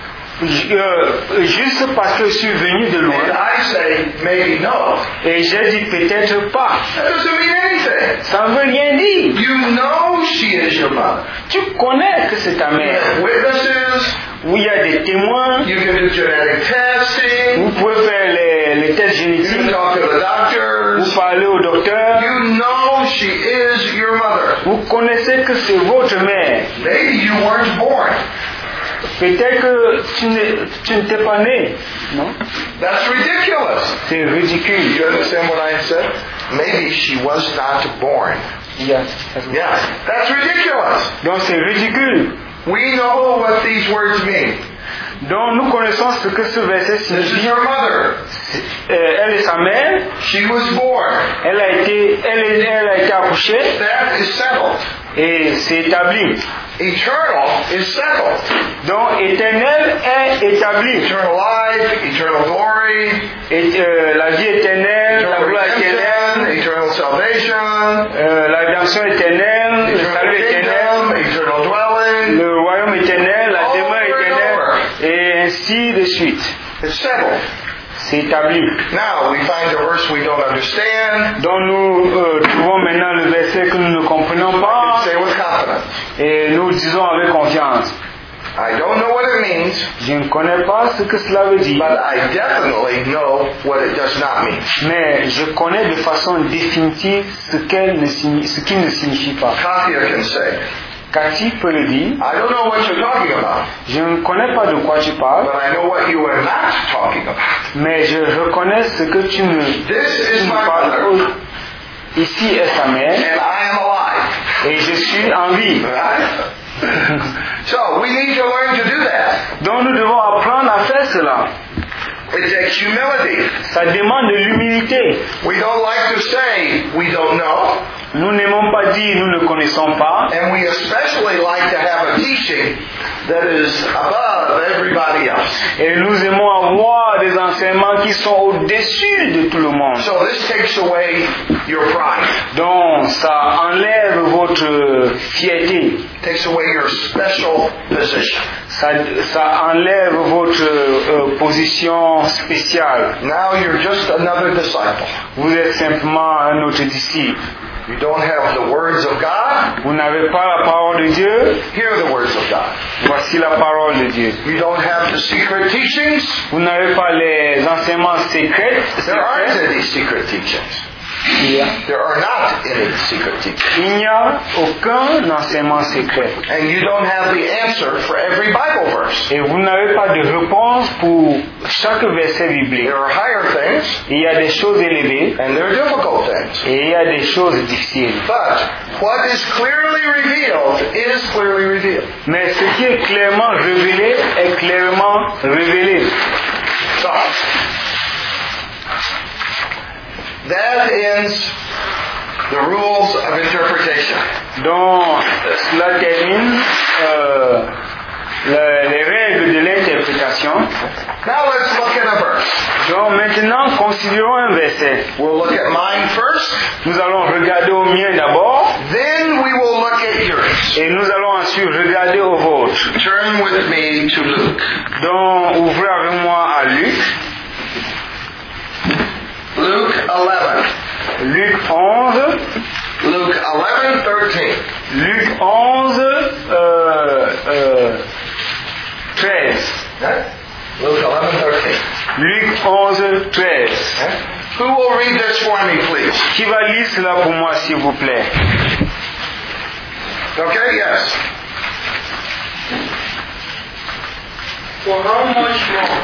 [SPEAKER 2] Juste parce que je suis venu de
[SPEAKER 1] And
[SPEAKER 2] loin.
[SPEAKER 1] I say maybe no.
[SPEAKER 2] Et j'ai dit peut-être pas.
[SPEAKER 1] That doesn't mean anything.
[SPEAKER 2] Ça ne veut rien dire.
[SPEAKER 1] You know she is your mother.
[SPEAKER 2] Tu connais que c'est ta
[SPEAKER 1] You
[SPEAKER 2] mère.
[SPEAKER 1] have witnesses.
[SPEAKER 2] Où il y a des témoins.
[SPEAKER 1] You can do genetic testing.
[SPEAKER 2] Vous pouvez faire les tests
[SPEAKER 1] You can
[SPEAKER 2] génétiques.
[SPEAKER 1] talk to the doctors.
[SPEAKER 2] Vous parlez au docteur.
[SPEAKER 1] You know she is your mother.
[SPEAKER 2] Vous connaissez que c'est votre mère.
[SPEAKER 1] Maybe you weren't born.
[SPEAKER 2] Peut-être que tu n'étais pas né. Non?
[SPEAKER 1] That's ridiculous.
[SPEAKER 2] C'est ridicule.
[SPEAKER 1] You understand what I said? Maybe she was not born.
[SPEAKER 2] Yes.
[SPEAKER 1] Yeah, that's ridiculous.
[SPEAKER 2] Donc c'est ridicule.
[SPEAKER 1] We know what these words mean.
[SPEAKER 2] Donc nous connaissons ce que ce verset
[SPEAKER 1] This is
[SPEAKER 2] signifie.
[SPEAKER 1] your mother.
[SPEAKER 2] Elle est sa mère.
[SPEAKER 1] She was born.
[SPEAKER 2] Elle a été accouchée
[SPEAKER 1] That is settled.
[SPEAKER 2] et c'est établi.
[SPEAKER 1] Eternal is settled.
[SPEAKER 2] Donc éternel est établi.
[SPEAKER 1] Eternal life, eternal glory,
[SPEAKER 2] La vie éternelle, la
[SPEAKER 1] eternal
[SPEAKER 2] gloire
[SPEAKER 1] redemption,
[SPEAKER 2] éternelle,
[SPEAKER 1] eternal salvation,
[SPEAKER 2] la rédemption éternelle, le
[SPEAKER 1] eternal
[SPEAKER 2] salut éternel,
[SPEAKER 1] kingdom, eternal dwelling.
[SPEAKER 2] le royaume éternel, la demeure éternelle, et ainsi de suite.
[SPEAKER 1] It's settled.
[SPEAKER 2] C'est établi.
[SPEAKER 1] Now we find a verse we don't understand.
[SPEAKER 2] Donc nous trouvons maintenant le verset que nous ne comprenons pas
[SPEAKER 1] Say with confidence.
[SPEAKER 2] et nous disons avec confiance.
[SPEAKER 1] I don't know what it means,
[SPEAKER 2] Je ne connais pas ce que cela veut dire,
[SPEAKER 1] but I definitely know what it does not mean.
[SPEAKER 2] mais je connais de façon définitive ce qu'il ne signifie pas.
[SPEAKER 1] Kathia can say,
[SPEAKER 2] Cathy peut le dire.
[SPEAKER 1] I don't know what you're talking about,
[SPEAKER 2] Je ne connais pas de quoi tu parles,
[SPEAKER 1] but I know what you are not talking about.
[SPEAKER 2] mais je reconnais ce que tu ne
[SPEAKER 1] This is my
[SPEAKER 2] parles.
[SPEAKER 1] mother,
[SPEAKER 2] Ici est sa mère
[SPEAKER 1] and I am alive.
[SPEAKER 2] et je suis en vie.
[SPEAKER 1] Right? So we need to learn to do that.
[SPEAKER 2] Donc nous devons apprendre à faire cela.
[SPEAKER 1] It takes humility.
[SPEAKER 2] Ça demande de l'humilité.
[SPEAKER 1] We don't like to say we don't know,
[SPEAKER 2] Nous n'aimons pas dire nous ne connaissons pas.
[SPEAKER 1] and we especially like to have a teaching that is above everybody else.
[SPEAKER 2] Et nous aimons avoir des enseignements qui sont au-dessus de tout le monde.
[SPEAKER 1] So this takes away your pride,
[SPEAKER 2] Donc ça enlève votre fierté.
[SPEAKER 1] takes away your special position.
[SPEAKER 2] Ça enlève votre position spéciale.
[SPEAKER 1] Now you're just another disciple.
[SPEAKER 2] Vous êtes simplement un autre disciple.
[SPEAKER 1] You don't have the words of God.
[SPEAKER 2] Vous n'avez pas la parole de Dieu.
[SPEAKER 1] Hear the words of God.
[SPEAKER 2] Voici la parole de Dieu.
[SPEAKER 1] You don't have the secret teachings.
[SPEAKER 2] Vous n'avez pas les enseignements secrets.
[SPEAKER 1] There aren't any secret teachings. There are not any secret teachings.
[SPEAKER 2] Il n'y a aucun enseignement secret.
[SPEAKER 1] And you don't have the answer for every Bible verse.
[SPEAKER 2] Et vous n'avez pas de réponse pour chaque verset biblique.
[SPEAKER 1] There are higher things.
[SPEAKER 2] Il y a des choses élevées.
[SPEAKER 1] And there are difficult things.
[SPEAKER 2] Et il y a des choses difficiles.
[SPEAKER 1] But what is clearly revealed is clearly revealed.
[SPEAKER 2] Mais ce qui est clairement révélé est clairement révélé.
[SPEAKER 1] So, that ends the rules of interpretation.
[SPEAKER 2] Donc, cela termine les règles de l'interprétation.
[SPEAKER 1] Now let's look at a verse.
[SPEAKER 2] Donc maintenant, considérons un verset.
[SPEAKER 1] We'll look at mine first.
[SPEAKER 2] Nous allons regarder au mien d'abord.
[SPEAKER 1] Then we will look at yours.
[SPEAKER 2] Et nous allons ensuite regarder au vôtre.
[SPEAKER 1] Turn with me to Luke.
[SPEAKER 2] Donc, ouvrez avec moi à Luc.
[SPEAKER 1] Luke 11.
[SPEAKER 2] Luc 11.
[SPEAKER 1] Luke 11:13.
[SPEAKER 2] Luc 11, 13.
[SPEAKER 1] Okay? Luke 11:13.
[SPEAKER 2] Luc 11, 13.
[SPEAKER 1] Okay? Who will read this for me, please?
[SPEAKER 2] Qui va lire cela pour moi, s'il vous plaît?
[SPEAKER 1] Okay, yes.
[SPEAKER 9] For how much more?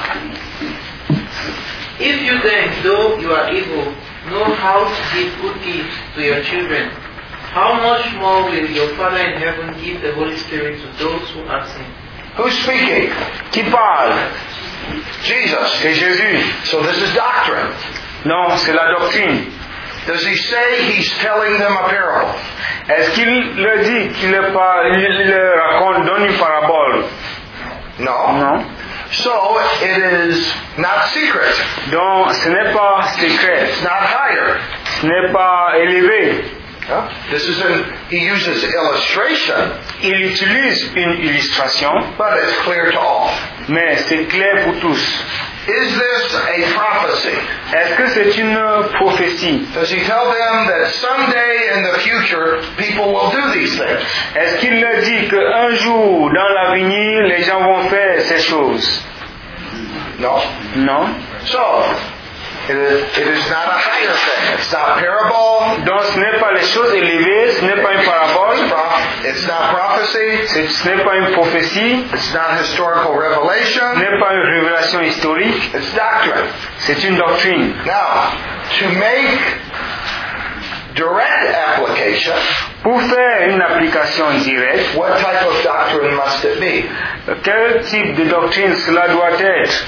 [SPEAKER 9] If you then, though you are evil, know how to give good gifts to your children, how much more will your Father in heaven give the Holy Spirit to those who ask Him?
[SPEAKER 1] Who's speaking?
[SPEAKER 2] Qui parle?
[SPEAKER 1] Jesus.
[SPEAKER 2] C'est Jésus.
[SPEAKER 1] So this is doctrine.
[SPEAKER 2] Non, c'est la doctrine.
[SPEAKER 1] Does he say he's telling them a parable?
[SPEAKER 2] Est-ce qu'il leur dit qu'il leur raconte, donne une parabole?
[SPEAKER 1] No.
[SPEAKER 2] Non.
[SPEAKER 1] So it is not secret.
[SPEAKER 2] Donc, ce n'est pas secret.
[SPEAKER 1] It's not higher.
[SPEAKER 2] Ce n'est pas élevé.
[SPEAKER 1] This is he uses illustration.
[SPEAKER 2] Il utilise une illustration,
[SPEAKER 1] but it's clear to all.
[SPEAKER 2] Mais c'est clair pour tous.
[SPEAKER 1] Is this a prophecy?
[SPEAKER 2] Est-ce que c'est une prophétie?
[SPEAKER 1] Does he tell them that someday in the future people will do these things?
[SPEAKER 2] Est-ce qu'il leur dit qu'un jour dans l'avenir les gens vont faire ces choses?
[SPEAKER 1] No.
[SPEAKER 2] Non.
[SPEAKER 1] So, it is not a higher thing. It's not parable.
[SPEAKER 2] Donc ce n'est pas les choses élevées, ce n'est pas une parabole.
[SPEAKER 1] It's not prophecy.
[SPEAKER 2] Ce n'est pas une prophétie.
[SPEAKER 1] It's not historical revelation.
[SPEAKER 2] Ce n'est pas une révélation historique.
[SPEAKER 1] It's doctrine.
[SPEAKER 2] C'est une doctrine.
[SPEAKER 1] Now, to make direct application,
[SPEAKER 2] pour faire une application directe,
[SPEAKER 1] what type of doctrine must it be?
[SPEAKER 2] Quel type de doctrine cela doit être?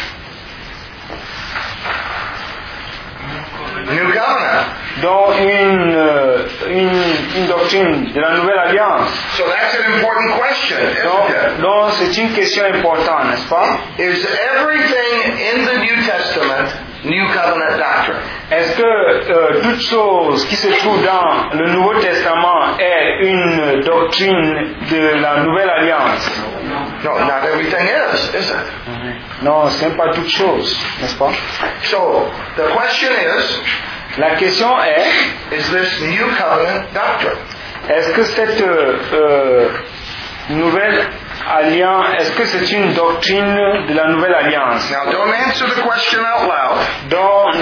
[SPEAKER 1] New Covenant.
[SPEAKER 2] Donc une doctrine de la Nouvelle Alliance.
[SPEAKER 1] So that's an important question, isn't it?
[SPEAKER 2] Donc c'est une question importante, n'est-ce pas?
[SPEAKER 1] Is everything in the New Testament New Covenant doctrine?
[SPEAKER 2] Est-ce que toute chose qui se trouve dans le Nouveau Testament est une doctrine de la Nouvelle Alliance?
[SPEAKER 1] No, not everything is it?
[SPEAKER 2] Non, ce n'est pas toute chose, n'est-ce pas?
[SPEAKER 1] So, the question is,
[SPEAKER 2] la question est,
[SPEAKER 1] is this New Covenant doctrine?
[SPEAKER 2] Est-ce que cette Nouvelle Alliance, est-ce que c'est une doctrine de la Nouvelle Alliance?
[SPEAKER 1] Now, don't answer the question out loud.
[SPEAKER 2] Donc,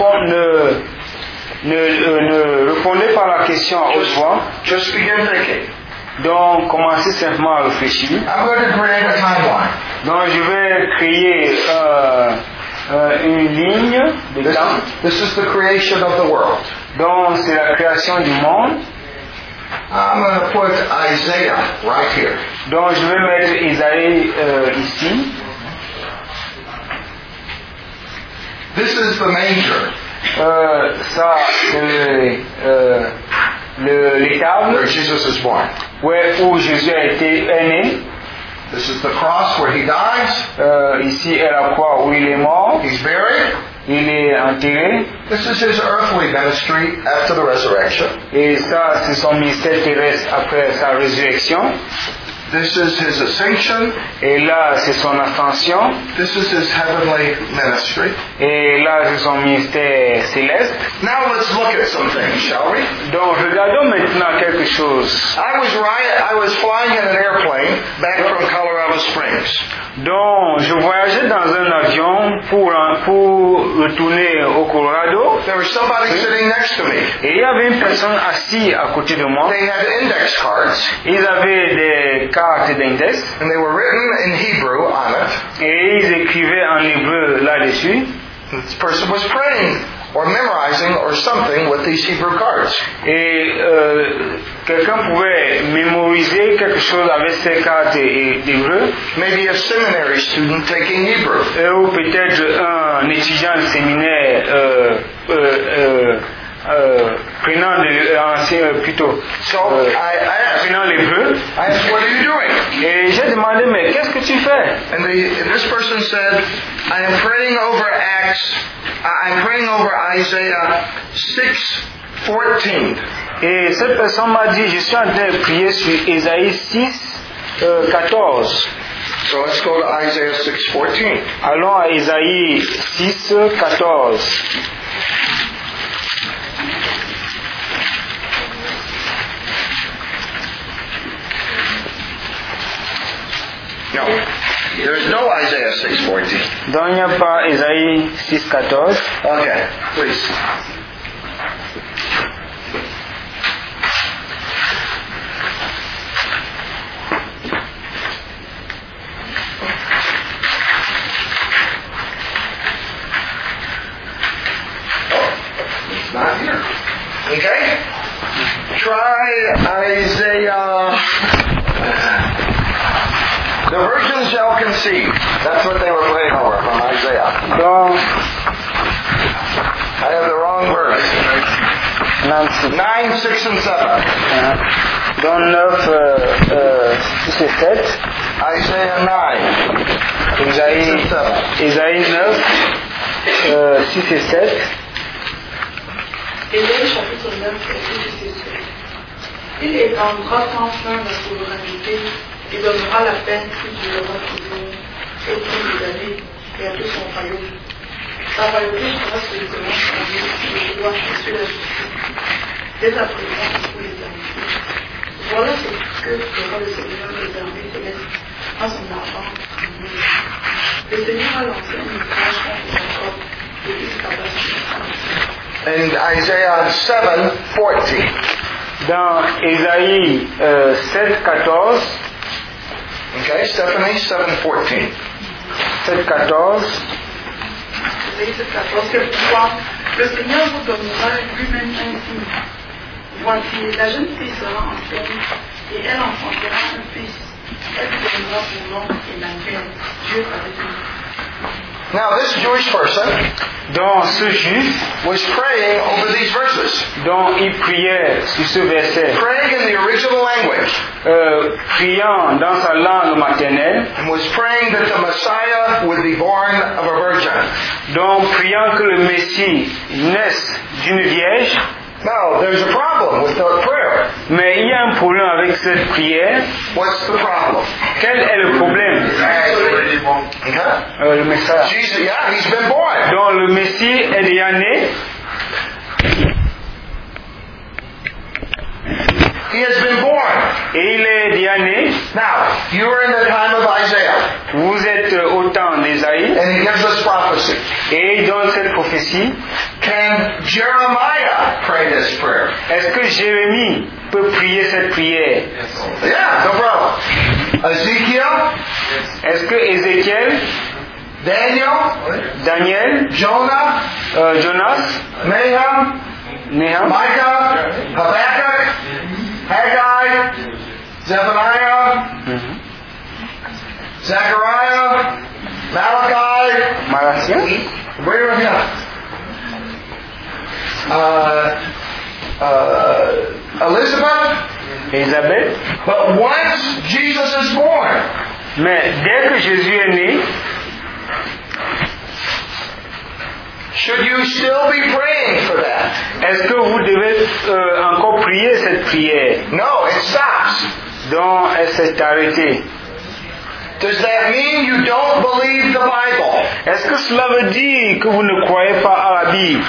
[SPEAKER 2] ne répondez pas à la question à haute voix.
[SPEAKER 1] Just begin thinking.
[SPEAKER 2] Donc, commencez simplement à réfléchir.
[SPEAKER 1] I'm going to create a timeline.
[SPEAKER 2] Donc, je vais créer une ligne de temps.
[SPEAKER 1] This is the creation of the world.
[SPEAKER 2] Donc, c'est la création du monde.
[SPEAKER 1] I'm going to put Isaiah right here.
[SPEAKER 2] Donc, je vais mettre Isaïe ici.
[SPEAKER 1] This is the manger.
[SPEAKER 2] Ça, c'est l'étable
[SPEAKER 1] where Jesus is born.
[SPEAKER 2] Où Jésus a été né.
[SPEAKER 1] This is the cross where he dies.
[SPEAKER 2] Ici est la croix où il est mort.
[SPEAKER 1] He's buried.
[SPEAKER 2] Il est enterré.
[SPEAKER 1] This is his earthly ministry after the resurrection.
[SPEAKER 2] Et ça, c'est son ministère terrestre après sa résurrection.
[SPEAKER 1] This is his ascension.
[SPEAKER 2] Et là, c'est son ascension.
[SPEAKER 1] This is his heavenly ministry.
[SPEAKER 2] Et là, c'est son ministère céleste.
[SPEAKER 1] Now let's look at some things, shall we?
[SPEAKER 2] Donc, regardons maintenant quelque chose.
[SPEAKER 1] I was flying in an airplane back from Colorado Springs.
[SPEAKER 2] Donc, je voyageais dans un avion pour retourner au Colorado.
[SPEAKER 1] there was somebody sitting next to me.
[SPEAKER 2] Et il y avait une personne assise à côté de moi.
[SPEAKER 1] They had index cards.
[SPEAKER 2] Ils avaient des cartes d'index.
[SPEAKER 1] And they were written in Hebrew on it.
[SPEAKER 2] Et ils écrivaient en hébreu là-dessus.
[SPEAKER 1] This person was praying or memorizing or something with these Hebrew cards.
[SPEAKER 2] Et quelqu'un pouvait mémoriser quelque chose avec ces cartes d'hébreu.
[SPEAKER 1] Maybe a seminary student taking Hebrew.
[SPEAKER 2] Ou peut-être un étudiant de séminaire prenant plutôt prenant l'hébreu.
[SPEAKER 1] I asked, what are you doing?
[SPEAKER 2] Et j'ai demandé, mais qu'est-ce que tu fais?
[SPEAKER 1] And this person said, I am praying over I'm praying over Isaiah 6:14.
[SPEAKER 2] Et cette personne m'a dit, je suis en train de prier sur Ésaïe 6:14.
[SPEAKER 1] So let's go to Isaiah 6:14.
[SPEAKER 2] Allons à Ésaïe 6:14.
[SPEAKER 1] No, there's no Isaiah 6:14.
[SPEAKER 2] Donc il n'y a pas Ésaïe 6:14.
[SPEAKER 1] Okay, please. It's not here. Okay? Try Isaiah. The virgin shall conceive. That's what they were praying over from Isaiah.
[SPEAKER 2] Donc,
[SPEAKER 1] I have the wrong verse. 9, 6, and 7.
[SPEAKER 2] Dans 9, 6 et 7.
[SPEAKER 1] Isaiah 9.
[SPEAKER 2] Ésaïe 9, 6 et 7.
[SPEAKER 8] Ésaïe chapitre 9, verset 6 et 7. Il étendra sans fin la souveraineté et donnera la peine qui durera toujours au tour des années et à tout son royaume. Sa royauté sera solidement fondée sur le droit et sur la justice, dès à présent et pour l'éternité. Voilà ce que fera le Seigneur des armées célestes en son argent. Le Seigneur a lancé une crache contre Jacob et il s'abat sur sa
[SPEAKER 1] And Isaiah 7:14.
[SPEAKER 2] Dans Ésaïe 7:14.
[SPEAKER 1] Okay, Stephanie, 7:14.
[SPEAKER 2] 7:14.
[SPEAKER 8] C'est pourquoi le Seigneur vous donnera lui-même un signe. Voici, la jeune fille sera enceinte et elle enfantera un fils. Elle lui donnera pour nom Emmanuel, Dieu avec nous.
[SPEAKER 1] Now, this Jewish person
[SPEAKER 2] Donc ce juif
[SPEAKER 1] was praying over these verses.
[SPEAKER 2] dont il priait sur ce verset,
[SPEAKER 1] Praying in the original language.
[SPEAKER 2] Priant dans sa langue maternelle,
[SPEAKER 1] And was praying that the Messiah would be born of a virgin.
[SPEAKER 2] donc priant que le Messie naisse d'une vierge.
[SPEAKER 1] Now, there's a problem with the prayer.
[SPEAKER 2] Mais il y a un problème avec cette prière.
[SPEAKER 1] What's the problem?
[SPEAKER 2] Quel est le problème?
[SPEAKER 1] Okay.
[SPEAKER 2] Le message.
[SPEAKER 1] Jesus, yeah, he's been born.
[SPEAKER 2] Donc le Messie est déjà né.
[SPEAKER 1] He has been born.
[SPEAKER 2] Et il est déjà né.
[SPEAKER 1] Now, you are in the time of Isaiah.
[SPEAKER 2] Vous êtes au temps d'Ésaïe.
[SPEAKER 1] And he gives us prophecy.
[SPEAKER 2] Et il donne cette prophétie.
[SPEAKER 1] Can Jeremiah pray this prayer?
[SPEAKER 2] Est-ce que Jérémie peut prier cette prière?
[SPEAKER 1] Yeah, no problem. Ezekiel?
[SPEAKER 2] Est-ce que Ézéchiel, Daniel,
[SPEAKER 1] Jonah?
[SPEAKER 2] Jonas,
[SPEAKER 1] Nahum? Micah? Habakkuk? Haggai? Zephaniah? Zechariah? Malachi?
[SPEAKER 2] Malachi,
[SPEAKER 1] Wait a minute. Elizabeth?
[SPEAKER 2] Élisabeth.
[SPEAKER 1] But once Jesus is born,
[SPEAKER 2] Mais dès que Jésus est né,
[SPEAKER 1] should you still be praying for that?
[SPEAKER 2] est-ce que vous devez encore prier cette prière?
[SPEAKER 1] No, it stops.
[SPEAKER 2] Donc elle s'est arrêtée.
[SPEAKER 1] Does that mean you don't believe the Bible?
[SPEAKER 2] Est-ce que cela veut dire que vous ne croyez pas à la Bible?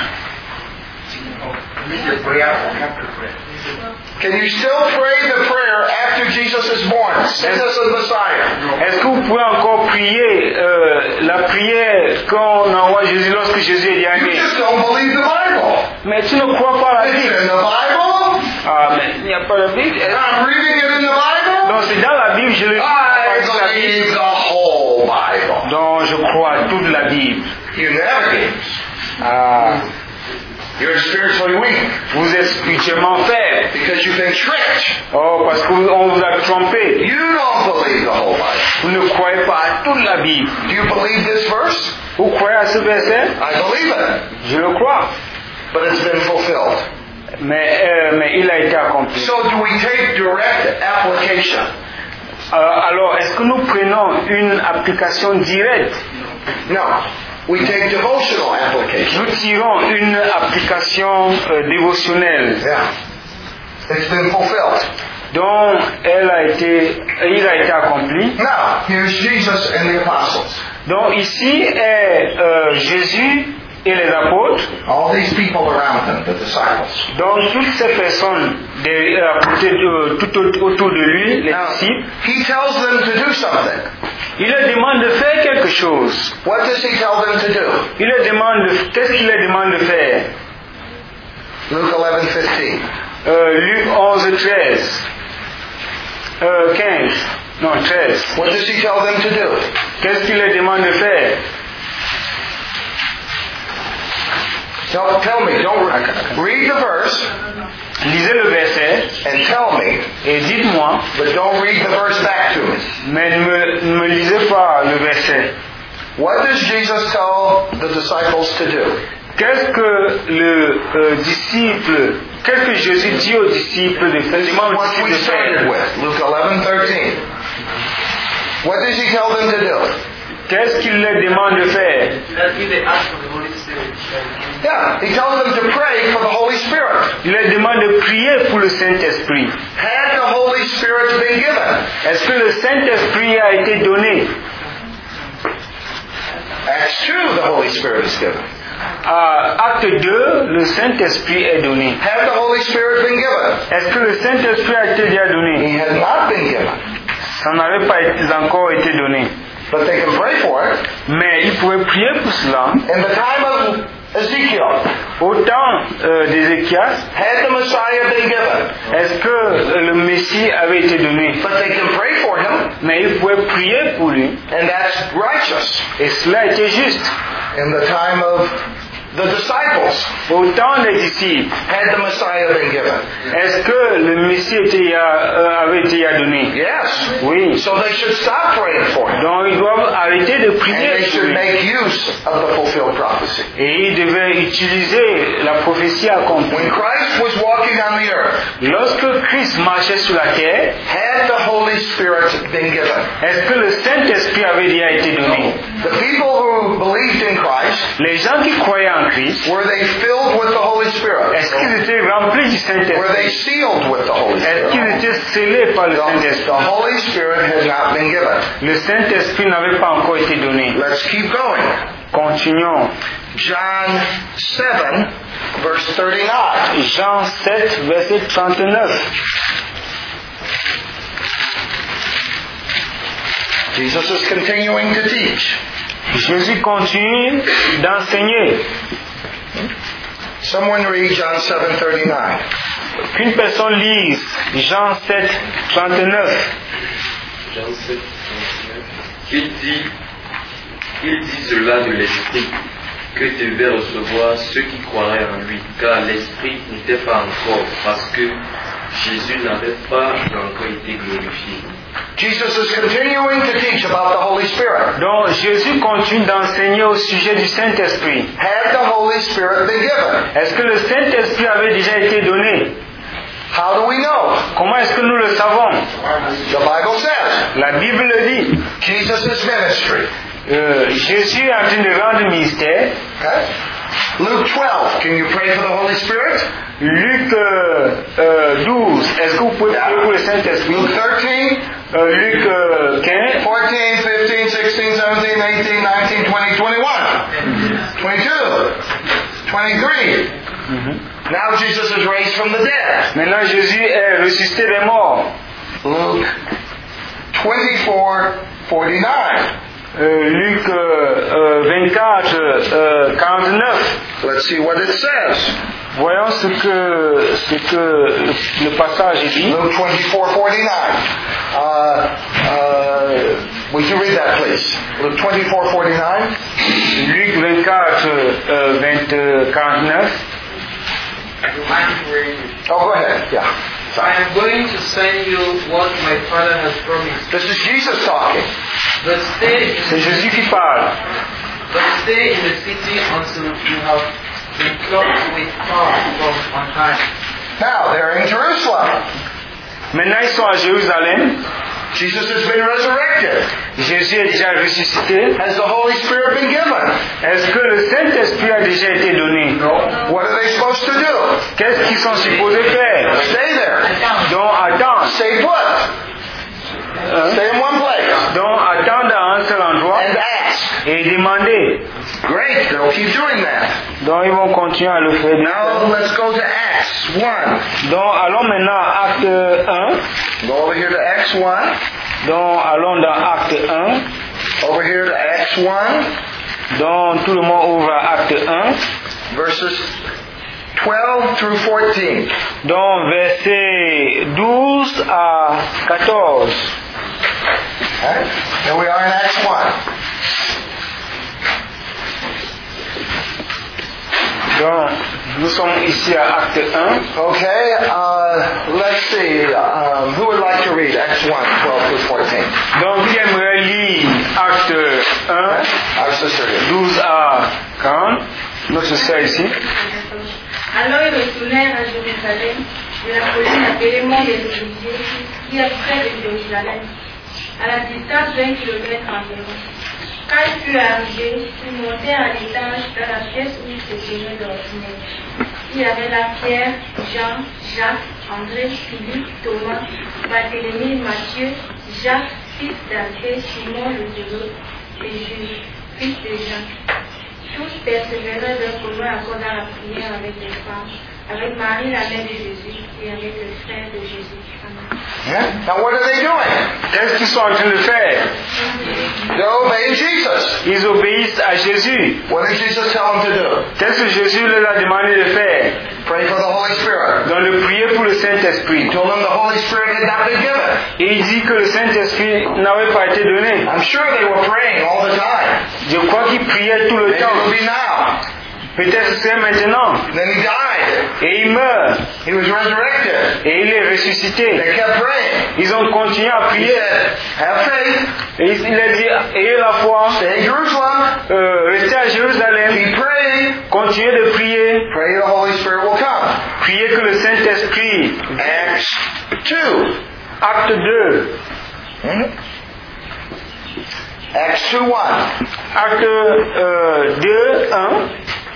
[SPEAKER 1] Can you still pray the prayer after Jesus is born? Send us a Messiah.
[SPEAKER 2] Est-ce que vous pouvez encore prier la prière qu'on envoie Jésus lorsque Jésus est
[SPEAKER 1] You
[SPEAKER 2] né?
[SPEAKER 1] just don't believe the Bible.
[SPEAKER 2] Mais tu ne crois pas la
[SPEAKER 1] It's
[SPEAKER 2] Bible.
[SPEAKER 1] in the Bible.
[SPEAKER 2] Ah, mais il n'y a pas la Bible.
[SPEAKER 1] I'm reading it in the Bible.
[SPEAKER 2] Donc c'est dans la Bible, je le lis.
[SPEAKER 1] I believe the whole Bible.
[SPEAKER 2] Donc je crois à toute la Bible.
[SPEAKER 1] You navigate.
[SPEAKER 2] Ah,
[SPEAKER 1] You're spiritually weak
[SPEAKER 2] vous êtes spirituellement faible.
[SPEAKER 1] because you've been tricked.
[SPEAKER 2] Oh, parce qu'on vous a trompé.
[SPEAKER 1] You don't believe the whole Bible.
[SPEAKER 2] Vous ne croyez pas à toute la Bible.
[SPEAKER 1] Do you believe this verse?
[SPEAKER 2] Vous croyez à ce verset?
[SPEAKER 1] I believe it,
[SPEAKER 2] Je le crois.
[SPEAKER 1] but it's been fulfilled.
[SPEAKER 2] Mais il a été accompli.
[SPEAKER 1] So do we take direct application?
[SPEAKER 2] Alors, est-ce que nous prenons une application directe?
[SPEAKER 1] No. We take devotional application.
[SPEAKER 2] Nous tirons une application dévotionnelle.
[SPEAKER 1] Yeah. It's been fulfilled.
[SPEAKER 2] Donc, il a été accompli.
[SPEAKER 1] Now, here's Jesus and the apostles.
[SPEAKER 2] Donc, ici est Jésus et les apôtres.
[SPEAKER 1] All these people around them, the disciples.
[SPEAKER 2] Donc, toutes ces personnes tout autour de lui, les
[SPEAKER 1] Now,
[SPEAKER 2] disciples,
[SPEAKER 1] he tells them to do something.
[SPEAKER 2] il leur demande de faire quelque chose.
[SPEAKER 1] What does he tell them to do?
[SPEAKER 2] Il leur demande, qu'est-ce qu'il leur demande de faire?
[SPEAKER 1] Luke 11:15.
[SPEAKER 2] Luc 11, 13. 15. Non, 13.
[SPEAKER 1] What does he tell them to do?
[SPEAKER 2] Qu'est-ce qu'il leur demande de faire?
[SPEAKER 1] Don't tell me. Don't read the verse
[SPEAKER 2] Lisez le verset
[SPEAKER 1] and tell me,
[SPEAKER 2] et dites-moi,
[SPEAKER 1] but don't read the verse back to me.
[SPEAKER 2] mais ne me lisez pas le verset.
[SPEAKER 1] What does Jesus tell the disciples to do?
[SPEAKER 2] Qu'est-ce que Jésus dit aux disciples de faire? Demande aux
[SPEAKER 1] What
[SPEAKER 2] disciples
[SPEAKER 1] we
[SPEAKER 2] de
[SPEAKER 1] started
[SPEAKER 2] faire.
[SPEAKER 1] with, Luke 11:13. What does he tell them to do?
[SPEAKER 2] Qu'est-ce qu'il leur demande de faire?
[SPEAKER 1] Yeah, he tells them to pray for the Holy Spirit.
[SPEAKER 2] Il leur demande de prier pour le Saint-Esprit.
[SPEAKER 1] Had the Holy Spirit been given?
[SPEAKER 2] Est-ce que le Saint-Esprit a été donné?
[SPEAKER 1] Acts 2, the Holy Spirit is given.
[SPEAKER 2] Acte 2, le Saint-Esprit est donné.
[SPEAKER 1] Had the Holy Spirit been given?
[SPEAKER 2] Est-ce que le Saint-Esprit a été déjà donné?
[SPEAKER 1] He had not been given.
[SPEAKER 2] Ça n'avait pas encore été donné.
[SPEAKER 1] But they can pray for it.
[SPEAKER 2] Mais ils pouvaient prier pour cela.
[SPEAKER 1] In the time of Ezekiel,
[SPEAKER 2] Au temps d'Ézéchias,
[SPEAKER 1] had the Messiah been given?
[SPEAKER 2] est-ce que le Messie avait été donné?
[SPEAKER 1] But they can pray for him,
[SPEAKER 2] Mais ils pouvaient prier pour lui.
[SPEAKER 1] and that's righteous.
[SPEAKER 2] Et cela était juste.
[SPEAKER 1] In the time of the disciples,
[SPEAKER 2] Au temps des disciples,
[SPEAKER 1] had the Messiah been given?
[SPEAKER 2] est-ce que le Messie avait été donné?
[SPEAKER 1] Yes.
[SPEAKER 2] Oui.
[SPEAKER 1] So they should stop praying for him.
[SPEAKER 2] Donc ils doivent arrêter de
[SPEAKER 1] And
[SPEAKER 2] prier
[SPEAKER 1] they
[SPEAKER 2] pour
[SPEAKER 1] should
[SPEAKER 2] lui.
[SPEAKER 1] make use of the fulfilled prophecy.
[SPEAKER 2] Et ils devaient utiliser la prophétie accomplie.
[SPEAKER 1] When Christ was walking on the earth,
[SPEAKER 2] Lorsque Christ marchait sur la terre,
[SPEAKER 1] had the Holy Spirit been given?
[SPEAKER 2] est-ce que le Saint-Esprit avait déjà été donné?
[SPEAKER 1] The people who believed in Christ,
[SPEAKER 2] Les gens qui croyaient en Christ,
[SPEAKER 1] were they filled with the Holy Spirit?
[SPEAKER 2] est-ce qu'ils étaient remplis du
[SPEAKER 1] Were
[SPEAKER 2] Saint-Esprit?
[SPEAKER 1] they sealed with the Holy
[SPEAKER 2] Est-ce qu'ils
[SPEAKER 1] Spirit?
[SPEAKER 2] étaient scellés par le
[SPEAKER 1] The
[SPEAKER 2] Saint-Esprit?
[SPEAKER 1] Holy Spirit had not been given.
[SPEAKER 2] Le Saint-Esprit n'avait pas encore été donné.
[SPEAKER 1] Let's keep going.
[SPEAKER 2] Continuons.
[SPEAKER 1] John 7, verse 39.
[SPEAKER 2] Jean 7, verset 39.
[SPEAKER 1] Jesus is continuing to teach.
[SPEAKER 2] Jésus continue d'enseigner.
[SPEAKER 1] Someone read John 7:39.
[SPEAKER 2] Qu'une personne lise Jean 7, 39.
[SPEAKER 4] Jean 7, 39. Il dit cela de l'Esprit que devaient recevoir ceux qui croiraient en lui, car l'Esprit n'était pas encore, parce que Jésus n'avait pas encore été glorifié.
[SPEAKER 1] Jesus is continuing to teach about the Holy Spirit.
[SPEAKER 2] Donc Jésus continue d'enseigner au sujet du Saint-Esprit.
[SPEAKER 1] Had the Holy Spirit been given?
[SPEAKER 2] Est-ce que le Saint-Esprit avait déjà été donné?
[SPEAKER 1] How do we know?
[SPEAKER 2] Comment est-ce que nous le savons?
[SPEAKER 1] The Bible says.
[SPEAKER 2] La Bible le dit.
[SPEAKER 1] Jesus' ministry.
[SPEAKER 2] Jésus est en train de rendre ministère.
[SPEAKER 1] Okay? Luke 12. Can you pray for the Holy Spirit?
[SPEAKER 2] Luc 12. Est-ce que vous pouvez prier pour le Saint-Esprit?
[SPEAKER 1] Luke 13.
[SPEAKER 2] Luc 15.
[SPEAKER 1] 14, 15, 16, 17, 18, 19, 20, 21. 22. 23. Now Jesus is raised from the dead.
[SPEAKER 2] Maintenant Jésus est ressuscité des morts.
[SPEAKER 1] Luke 24, 49.
[SPEAKER 2] Luc 24, 49.
[SPEAKER 1] Let's see what it says.
[SPEAKER 2] Voyons ce que le passage dit.
[SPEAKER 1] Luke 24:49. Would you read that, please? Luke 24:49.
[SPEAKER 2] Luc 24, 49.
[SPEAKER 1] Oh, go ahead. Yeah.
[SPEAKER 9] I am going to send you what my Father has promised.
[SPEAKER 1] This is Jesus talking.
[SPEAKER 9] But stay
[SPEAKER 2] C'est Jésus qui parle.
[SPEAKER 9] in the city until you have been clothed with power from on high.
[SPEAKER 1] Now, they're in Jerusalem.
[SPEAKER 2] Maintenant, ils sont à Jérusalem.
[SPEAKER 1] Jesus has been resurrected.
[SPEAKER 2] Jésus est déjà ressuscité.
[SPEAKER 1] Has the Holy Spirit been given?
[SPEAKER 2] Est-ce que le Saint-Esprit a déjà été donné?
[SPEAKER 1] What are they supposed to do?
[SPEAKER 2] Qu'est-ce qu'ils sont supposés faire?
[SPEAKER 1] Stay there.
[SPEAKER 2] Donc, attendre.
[SPEAKER 1] Stay put. Stay in one place.
[SPEAKER 2] Donc, attendre à un seul endroit
[SPEAKER 1] And ask.
[SPEAKER 2] et demander.
[SPEAKER 1] Great. They'll keep doing that.
[SPEAKER 2] Donc, ils vont continuer à le faire.
[SPEAKER 1] Now, let's go to Acts 1.
[SPEAKER 2] Donc, allons maintenant à Acte 1.
[SPEAKER 1] Go over here to Acts 1.
[SPEAKER 2] Donc, allons dans Acte 1.
[SPEAKER 1] Over here to Acts 1.
[SPEAKER 2] Donc, tout le monde ouvre à Acte 1.
[SPEAKER 1] Verses 12 through 14.
[SPEAKER 2] Donc, versets 12 à 14.
[SPEAKER 1] Alright? Here we are in Acts 1.
[SPEAKER 2] Donc, nous sommes ici à Acte 1.
[SPEAKER 1] Okay, let's see. Who would like to read Acts 1, 12 through 14?
[SPEAKER 2] Donc, qui aimerait lire Acte 1,
[SPEAKER 1] Our sister here.
[SPEAKER 2] 12 à 40? Notre sœur ici.
[SPEAKER 3] Alors ils retournèrent à Jérusalem, de la colline appelée Mont des Oliviers, qui est près de Jérusalem, à la distance d'1 kilomètre environ. Quand il fut arrivé, ils montèrent à l'étage dans la pièce où ils se tenaient d'ordinaire. Il y avait là Pierre, Jean, Jacques, André, Philippe, Thomas, Barthélemy, Matthieu, Jacques, fils d'Alphée, Simon le Zélot, et Jules, fils de Jean. Tous persévéraient d'un commun accord dans la prière avec les femmes, avec Marie, la mère de Jésus, et avec le frère de Jésus. Amen.
[SPEAKER 1] Yeah? Now what are they doing?
[SPEAKER 2] Qu'est-ce qu'ils sont en train de faire?
[SPEAKER 1] They're obeying Jesus.
[SPEAKER 2] Ils obéissent à Jésus.
[SPEAKER 1] What did Jesus tell them to do?
[SPEAKER 2] Qu'est-ce que Jésus leur a demandé de faire?
[SPEAKER 1] Pray for the Holy Spirit.
[SPEAKER 2] Donc, de prier pour le Saint-Esprit.
[SPEAKER 1] He told them the Holy Spirit had not been given.
[SPEAKER 2] Et il dit que le Saint-Esprit n'avait pas été donné.
[SPEAKER 1] I'm sure they were praying all the time.
[SPEAKER 2] Je crois qu'ils priaient tout le
[SPEAKER 1] Maybe
[SPEAKER 2] temps.
[SPEAKER 1] it will be now.
[SPEAKER 2] Peut-être c'est maintenant.
[SPEAKER 1] Then he died.
[SPEAKER 2] Et il meurt.
[SPEAKER 1] He was resurrected.
[SPEAKER 2] Et il est ressuscité.
[SPEAKER 1] They kept praying.
[SPEAKER 2] Ils ont continué à
[SPEAKER 1] He
[SPEAKER 2] prier.
[SPEAKER 1] said, have faith.
[SPEAKER 2] Et il a dit, ayez la foi.
[SPEAKER 1] Stay in Jerusalem.
[SPEAKER 2] Restez à Jérusalem.
[SPEAKER 1] Keep praying.
[SPEAKER 2] Continuez de prier.
[SPEAKER 1] Pray the Holy Spirit will come.
[SPEAKER 2] Priez que le Saint-Esprit.
[SPEAKER 1] Acts 2.
[SPEAKER 2] Acte 2.
[SPEAKER 1] Acts 2:1.
[SPEAKER 2] Acte 2, 1.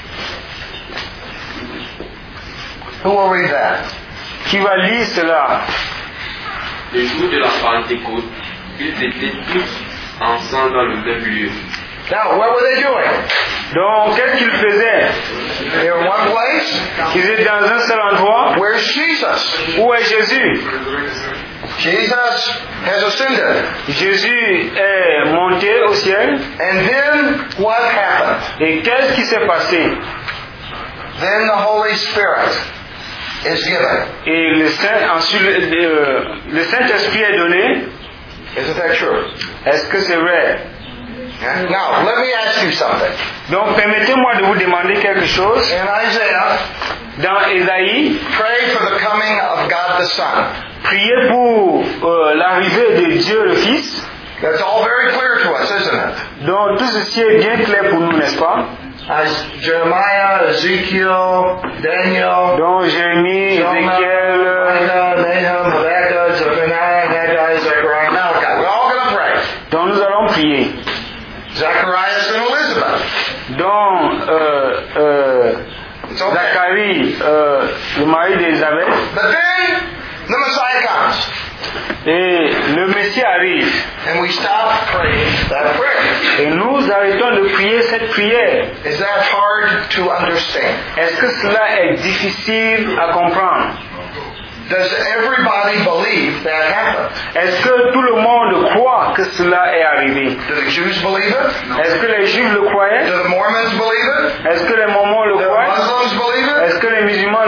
[SPEAKER 1] Who will read that?
[SPEAKER 2] Qui va lire cela?
[SPEAKER 10] Le jour de la Pentecôte, ils étaient tous ensemble dans le même lieu.
[SPEAKER 1] Now, what were they doing?
[SPEAKER 2] Donc, qu'est-ce qu'ils faisaient?
[SPEAKER 1] They were in one place.
[SPEAKER 2] Ils étaient dans un seul endroit.
[SPEAKER 1] Where's Jesus?
[SPEAKER 2] Où est Jésus?
[SPEAKER 1] Jesus has ascended.
[SPEAKER 2] Jésus est monté au ciel.
[SPEAKER 1] And then what happened?
[SPEAKER 2] Et qu'est-ce qui s'est passé?
[SPEAKER 1] Then the Holy Spirit is given.
[SPEAKER 2] Et le Saint-Esprit est donné.
[SPEAKER 1] Isn't that true?
[SPEAKER 2] Est-ce que c'est vrai?
[SPEAKER 1] Now, let me ask you something.
[SPEAKER 2] Donc, permettez-moi de vous demander quelque chose.
[SPEAKER 1] In Isaiah,
[SPEAKER 2] Dans Ésaïe,
[SPEAKER 1] pray for the coming of God the Son.
[SPEAKER 2] priez pour l'arrivée de Dieu le Fils.
[SPEAKER 1] That's all very clear to us, isn't it?
[SPEAKER 2] Donc, tout ceci est bien clair pour nous, n'est-ce pas?
[SPEAKER 1] As Jeremiah, Ezekiel, Daniel,
[SPEAKER 2] Donc, Jérémie, Ézéchiel,
[SPEAKER 1] Nahum, Habakkuk, Zephaniah, Haggai, Zechariah, Malachi. We're all going to pray.
[SPEAKER 2] donc nous allons prier.
[SPEAKER 1] Zacharias and Elizabeth.
[SPEAKER 2] Donc,
[SPEAKER 1] It's okay.
[SPEAKER 2] Zacharie, le mari d'Élisabeth,
[SPEAKER 1] But then the Messiah comes.
[SPEAKER 2] et le Messie arrive.
[SPEAKER 1] And we stop praying that prayer.
[SPEAKER 2] Et nous arrêtons de prier cette prière.
[SPEAKER 1] Is that hard to understand?
[SPEAKER 2] Est-ce que cela est difficile à comprendre?
[SPEAKER 1] Does everybody believe that happened?
[SPEAKER 2] Est-ce que tout le monde croit que cela est arrivé?
[SPEAKER 1] Do the Jews believe it?
[SPEAKER 2] Est-ce que les Juifs le croyaient?
[SPEAKER 1] Do the Mormons believe it?
[SPEAKER 2] Est-ce que les Mormons le
[SPEAKER 1] Do the
[SPEAKER 2] croient?
[SPEAKER 1] Muslims believe it?
[SPEAKER 2] Est-ce que les musulmans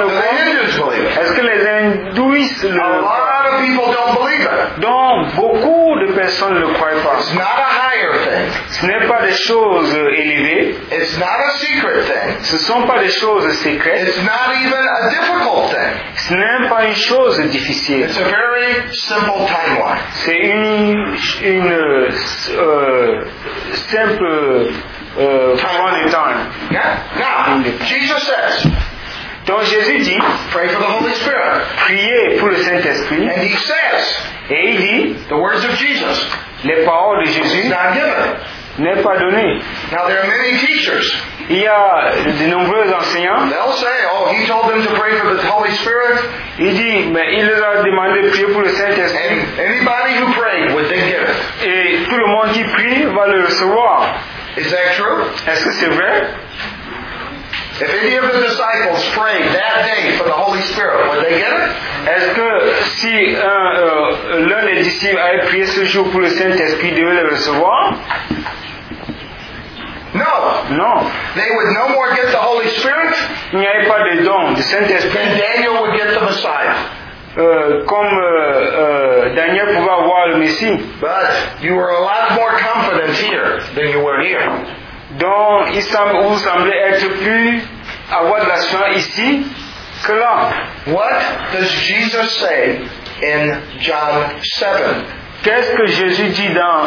[SPEAKER 2] personnes ne le croient pas.
[SPEAKER 1] It's not a higher thing.
[SPEAKER 2] Ce n'est pas des choses élevées.
[SPEAKER 1] It's not a secret thing.
[SPEAKER 2] Ce ne sont pas des choses secrètes.
[SPEAKER 1] It's not even a difficult thing.
[SPEAKER 2] Ce n'est pas une chose difficile.
[SPEAKER 1] It's a very simple timeline.
[SPEAKER 2] C'est une simple point in time.
[SPEAKER 1] Now, Jesus says,
[SPEAKER 2] Donc Jésus dit,
[SPEAKER 1] pray for the Holy Spirit.
[SPEAKER 2] priez pour le Saint-Esprit.
[SPEAKER 1] And he says,
[SPEAKER 2] Et il dit,
[SPEAKER 1] the words of Jesus,
[SPEAKER 2] les paroles de
[SPEAKER 1] it's
[SPEAKER 2] Jésus
[SPEAKER 1] not given.
[SPEAKER 2] n'est pas donné.
[SPEAKER 1] Now, there are many teachers.
[SPEAKER 2] Il y a de nombreux enseignants.
[SPEAKER 1] They'll say, oh, he told them to pray for the Holy Spirit.
[SPEAKER 2] Il dit, mais il leur a demandé de prier pour le Saint-Esprit.
[SPEAKER 1] And anybody who prayed, would they give it?
[SPEAKER 2] Et tout le monde qui prie va le recevoir.
[SPEAKER 1] Is that true?
[SPEAKER 2] Est-ce que c'est vrai?
[SPEAKER 1] If any of the disciples prayed that day for the Holy Spirit, would they get it?
[SPEAKER 2] Est-ce que si l'un des disciples avait prié ce jour pour le Saint-Esprit, devait le recevoir?
[SPEAKER 1] No.
[SPEAKER 2] Non.
[SPEAKER 1] They would no more get the Holy Spirit
[SPEAKER 2] Il n'y avait pas de don du Saint-Esprit.
[SPEAKER 1] than Daniel would get the Messiah.
[SPEAKER 2] Comme Daniel pouvait avoir le Messie.
[SPEAKER 1] But you were a lot more confident here than you were here.
[SPEAKER 2] Donc, vous semblez être plus avoir de l'assurance ici que là.
[SPEAKER 1] What does Jesus say in John 7?
[SPEAKER 2] Qu'est-ce que Jésus dit dans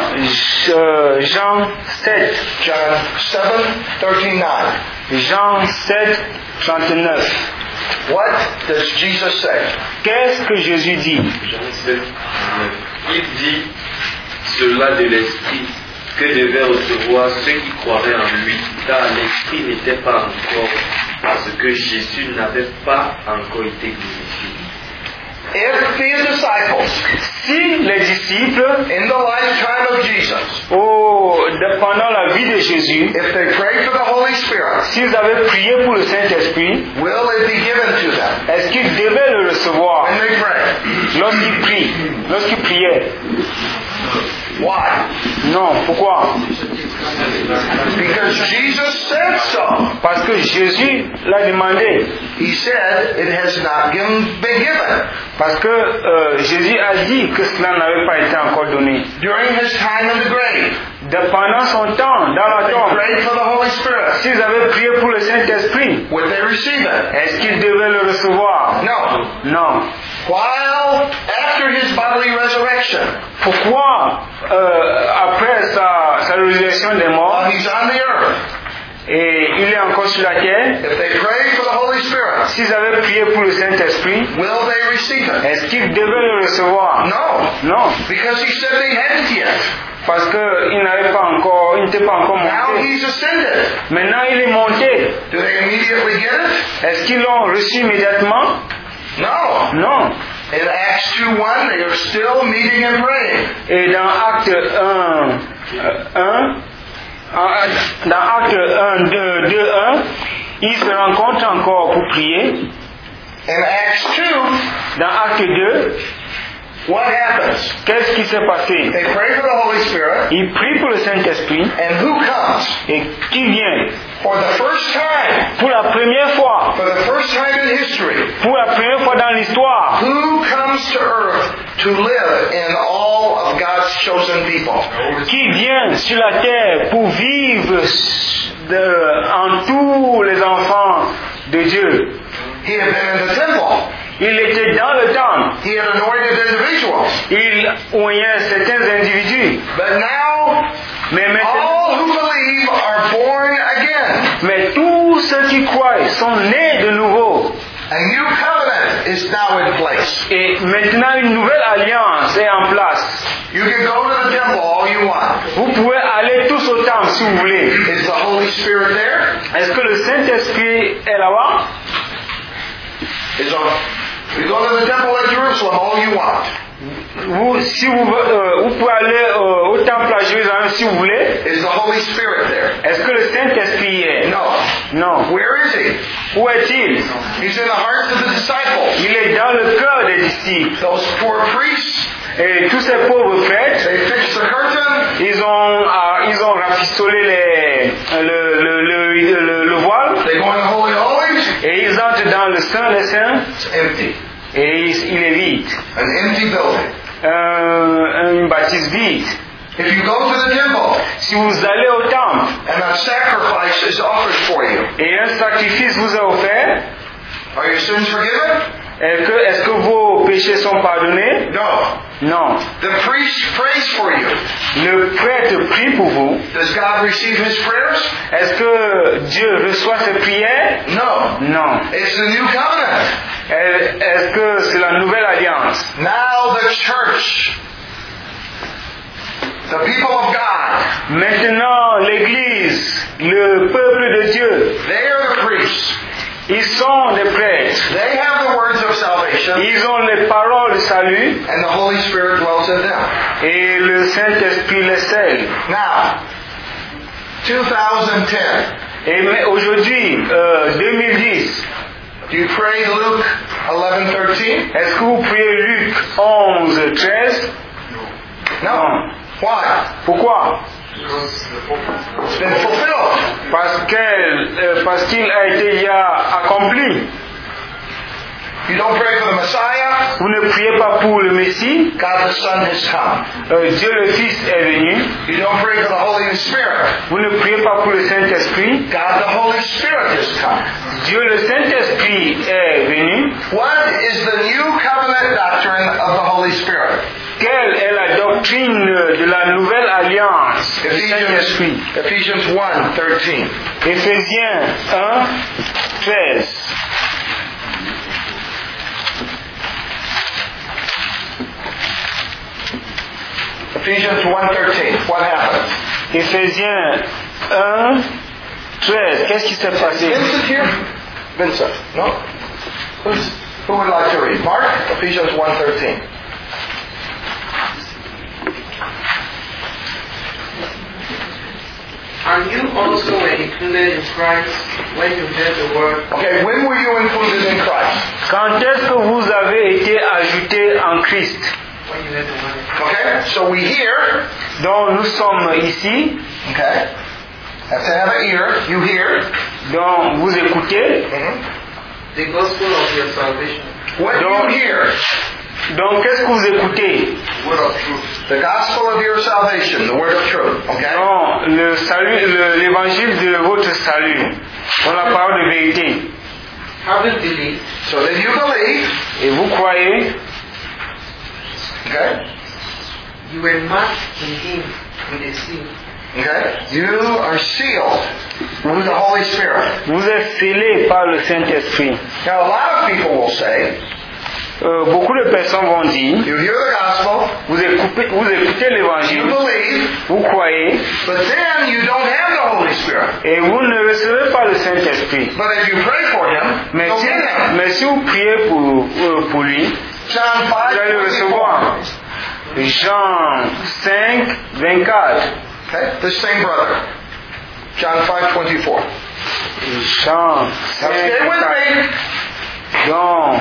[SPEAKER 2] Jean 7?
[SPEAKER 1] John 7, 39.
[SPEAKER 2] Jean 7, 39.
[SPEAKER 1] What does Jesus say?
[SPEAKER 2] Qu'est-ce que Jésus dit?
[SPEAKER 10] Jean 7, 39. Il dit cela de l'Esprit que devaient recevoir ceux qui croiraient en lui, car l'Esprit n'était pas encore, parce que Jésus n'avait pas encore été glorifié.
[SPEAKER 1] If the disciples,
[SPEAKER 2] Si les disciples,
[SPEAKER 1] in the lifetime of Jesus,
[SPEAKER 2] pendant la vie de Jésus,
[SPEAKER 1] if they prayed for the Holy Spirit,
[SPEAKER 2] s'ils avaient prié pour le Saint-Esprit,
[SPEAKER 1] will it be given to them
[SPEAKER 2] est-ce qu'ils devaient le recevoir
[SPEAKER 1] when they pray?
[SPEAKER 2] lorsqu'ils priaient?
[SPEAKER 1] Why?
[SPEAKER 2] Non, pourquoi?
[SPEAKER 1] Because Jesus said so.
[SPEAKER 2] Parce que Jésus l'a demandé.
[SPEAKER 1] He said it has not been given.
[SPEAKER 2] Parce que Jésus a dit que cela n'avait pas été encore donné.
[SPEAKER 1] During his time in the grave,
[SPEAKER 2] Pendant son temps dans la
[SPEAKER 1] they
[SPEAKER 2] tombe,
[SPEAKER 1] prayed for the Holy Spirit.
[SPEAKER 2] s'ils avaient prié pour le Saint-Esprit,
[SPEAKER 1] Would they receive it?
[SPEAKER 2] est-ce qu'ils devaient le recevoir?
[SPEAKER 1] No.
[SPEAKER 2] Non.
[SPEAKER 1] While after his bodily resurrection,
[SPEAKER 2] Pourquoi après sa résurrection des morts,
[SPEAKER 1] while he's on the earth,
[SPEAKER 2] et il est encore sur la terre,
[SPEAKER 1] if they prayed for the Holy Spirit,
[SPEAKER 2] s'ils avaient prié pour le Saint-Esprit,
[SPEAKER 1] will they receive it?
[SPEAKER 2] est-ce qu'ils devaient le recevoir?
[SPEAKER 1] No.
[SPEAKER 2] Non.
[SPEAKER 1] Because he said they hadn't yet.
[SPEAKER 2] Parce qu'il n'était pas encore
[SPEAKER 1] Now
[SPEAKER 2] monté.
[SPEAKER 1] he's ascended.
[SPEAKER 2] Maintenant il est monté.
[SPEAKER 1] Do they immediately get it?
[SPEAKER 2] Est-ce qu'ils l'ont reçu immédiatement?
[SPEAKER 1] No.
[SPEAKER 2] Non.
[SPEAKER 1] In Acts 2:1, they are still meeting and praying.
[SPEAKER 2] Et dans Acte 2:1, ils se rencontrent encore pour prier.
[SPEAKER 1] In Acts 2,
[SPEAKER 2] Dans Acte 2,
[SPEAKER 1] what happens?
[SPEAKER 2] qu'est-ce qui s'est passé?
[SPEAKER 1] They pray for the Holy Spirit,
[SPEAKER 2] Ils prient pour le Saint-Esprit.
[SPEAKER 1] and who comes?
[SPEAKER 2] Et qui vient?
[SPEAKER 1] For the first time,
[SPEAKER 2] Pour la première fois,
[SPEAKER 1] for the first time in history,
[SPEAKER 2] pour la première fois dans l'histoire,
[SPEAKER 1] who comes to earth to live in all of God's chosen people?
[SPEAKER 2] qui vient sur la terre pour vivre en tous les enfants de Dieu.
[SPEAKER 1] He had been in the temple.
[SPEAKER 2] Il était dans le temple.
[SPEAKER 1] He had anointed individuals.
[SPEAKER 2] Il oignait certains individus.
[SPEAKER 1] But now,
[SPEAKER 2] Mais maintenant,
[SPEAKER 1] all who believe are born again.
[SPEAKER 2] mais tous ceux qui croient sont nés de nouveau.
[SPEAKER 1] A new covenant is now in place.
[SPEAKER 2] Et maintenant, une nouvelle alliance est en place.
[SPEAKER 1] You can go to the temple all you want.
[SPEAKER 2] Vous pouvez aller tous au temple si vous voulez.
[SPEAKER 1] Is the Holy Spirit there?
[SPEAKER 2] Est-ce que le Saint-Esprit est là-bas?
[SPEAKER 1] You go to the temple at Jerusalem all you want.
[SPEAKER 2] Vous pouvez aller au temple à Jérusalem si vous voulez.
[SPEAKER 1] Is the Holy Spirit there?
[SPEAKER 2] Est-ce que le Saint-Esprit est?
[SPEAKER 1] No.
[SPEAKER 2] Non.
[SPEAKER 1] Where is he?
[SPEAKER 2] Où est-il?
[SPEAKER 1] He's in the hearts of the disciples.
[SPEAKER 2] Il est dans le cœur des disciples.
[SPEAKER 1] Those poor priests,
[SPEAKER 2] Et tous ces pauvres prêtres,
[SPEAKER 1] they fixed the curtain.
[SPEAKER 2] ils ont rafistolé le voile.
[SPEAKER 1] They go in the Holy Holies.
[SPEAKER 2] Et ils entrent dans le Saint des Saints.
[SPEAKER 1] It's empty.
[SPEAKER 2] Et il est vide.
[SPEAKER 1] An empty building.
[SPEAKER 2] une bâtisse vide.
[SPEAKER 1] If you go to the temple
[SPEAKER 2] Si vous allez au temple
[SPEAKER 1] and a sacrifice is offered for you,
[SPEAKER 2] et un sacrifice vous est offert,
[SPEAKER 1] are your sins forgiven?
[SPEAKER 2] est-ce que vos péchés sont pardonnés?
[SPEAKER 1] No.
[SPEAKER 2] Non.
[SPEAKER 1] The priest prays for you.
[SPEAKER 2] Le prêtre prie pour vous.
[SPEAKER 1] Does God receive his prayers?
[SPEAKER 2] Est-ce que Dieu reçoit ses prières?
[SPEAKER 1] No.
[SPEAKER 2] Non.
[SPEAKER 1] It's the new covenant.
[SPEAKER 2] Est-ce que c'est la nouvelle alliance?
[SPEAKER 1] Now the church, the people of God,
[SPEAKER 2] Maintenant, l'Église, le peuple de Dieu,
[SPEAKER 1] they are the priests.
[SPEAKER 2] ils sont les prêtres.
[SPEAKER 1] They have the words of salvation,
[SPEAKER 2] Ils ont les paroles de salut
[SPEAKER 1] and the Holy Spirit dwells in them.
[SPEAKER 2] et le Saint-Esprit les scelle.
[SPEAKER 1] Now, 2010.
[SPEAKER 2] Et aujourd'hui, 2010,
[SPEAKER 1] Do you pray Luke 11:13?
[SPEAKER 2] est-ce que vous priez Luc 11, 13?
[SPEAKER 1] No. Why?
[SPEAKER 2] Pourquoi?
[SPEAKER 1] It's been fulfilled.
[SPEAKER 2] Parce qu'il a été déjà accompli.
[SPEAKER 1] You don't pray for the Messiah.
[SPEAKER 2] Vous ne priez pas pour le Messie.
[SPEAKER 1] God the Son has come.
[SPEAKER 2] Dieu le Fils est venu.
[SPEAKER 1] You don't pray for the Holy Spirit.
[SPEAKER 2] Vous ne priez pas pour le Saint-Esprit.
[SPEAKER 1] God the Holy Spirit has come.
[SPEAKER 2] Dieu le Saint-Esprit est venu.
[SPEAKER 1] What is the new covenant doctrine of the Holy Spirit?
[SPEAKER 2] Quelle est la doctrine de la nouvelle alliance du Saint-Esprit?
[SPEAKER 1] Ephesians 1:13.
[SPEAKER 2] Éphésiens 1, 13.
[SPEAKER 1] Ephesians 1:13. What happened?
[SPEAKER 2] Éphésiens 1, 13. Qu'est-ce qui s'est passé?
[SPEAKER 1] Vincent here? Vincent. No? Who would like to read? Mark? Ephesians 1:13.
[SPEAKER 9] And you also were included in Christ when you heard the word.
[SPEAKER 1] Okay, when were you included in Christ?
[SPEAKER 2] Quand est-ce que vous avez été ajouté en Christ?
[SPEAKER 9] When you heard the word.
[SPEAKER 1] Okay, so we hear.
[SPEAKER 2] Donc nous sommes ici.
[SPEAKER 1] Okay. Have to have an ear. You hear.
[SPEAKER 2] Donc vous écoutez.
[SPEAKER 9] The gospel of your salvation.
[SPEAKER 1] What do you hear?
[SPEAKER 2] Donc qu'est-ce que vous écoutez?
[SPEAKER 1] Word of truth. The gospel of your salvation, the word of truth. Okay.
[SPEAKER 2] Donc le salut, l'évangile de votre salut. Donc la parole de vérité.
[SPEAKER 9] Having believed.
[SPEAKER 1] So then you believe.
[SPEAKER 2] Et vous croyez.
[SPEAKER 1] Okay.
[SPEAKER 9] You were marked in Him with a seal.
[SPEAKER 1] Okay. You are sealed with the Holy Spirit.
[SPEAKER 2] Vous êtes scellés par le Saint-Esprit.
[SPEAKER 1] Now a lot of people will say.
[SPEAKER 2] Beaucoup de personnes vont dire,
[SPEAKER 1] you hear the gospel,
[SPEAKER 2] vous écoutez l'évangile,
[SPEAKER 1] you believe,
[SPEAKER 2] vous croyez,
[SPEAKER 1] but then you don't have the Holy Spirit.
[SPEAKER 2] Et vous ne recevez pas le Saint-Esprit.
[SPEAKER 1] But if you pray for him,
[SPEAKER 2] mais si vous priez pour lui,
[SPEAKER 1] John 5,
[SPEAKER 2] vous allez le recevoir. Jean 5, 24.
[SPEAKER 1] Okay, the same brother. John 5:24.
[SPEAKER 2] Jean 5,
[SPEAKER 1] stay with me.
[SPEAKER 2] Donc,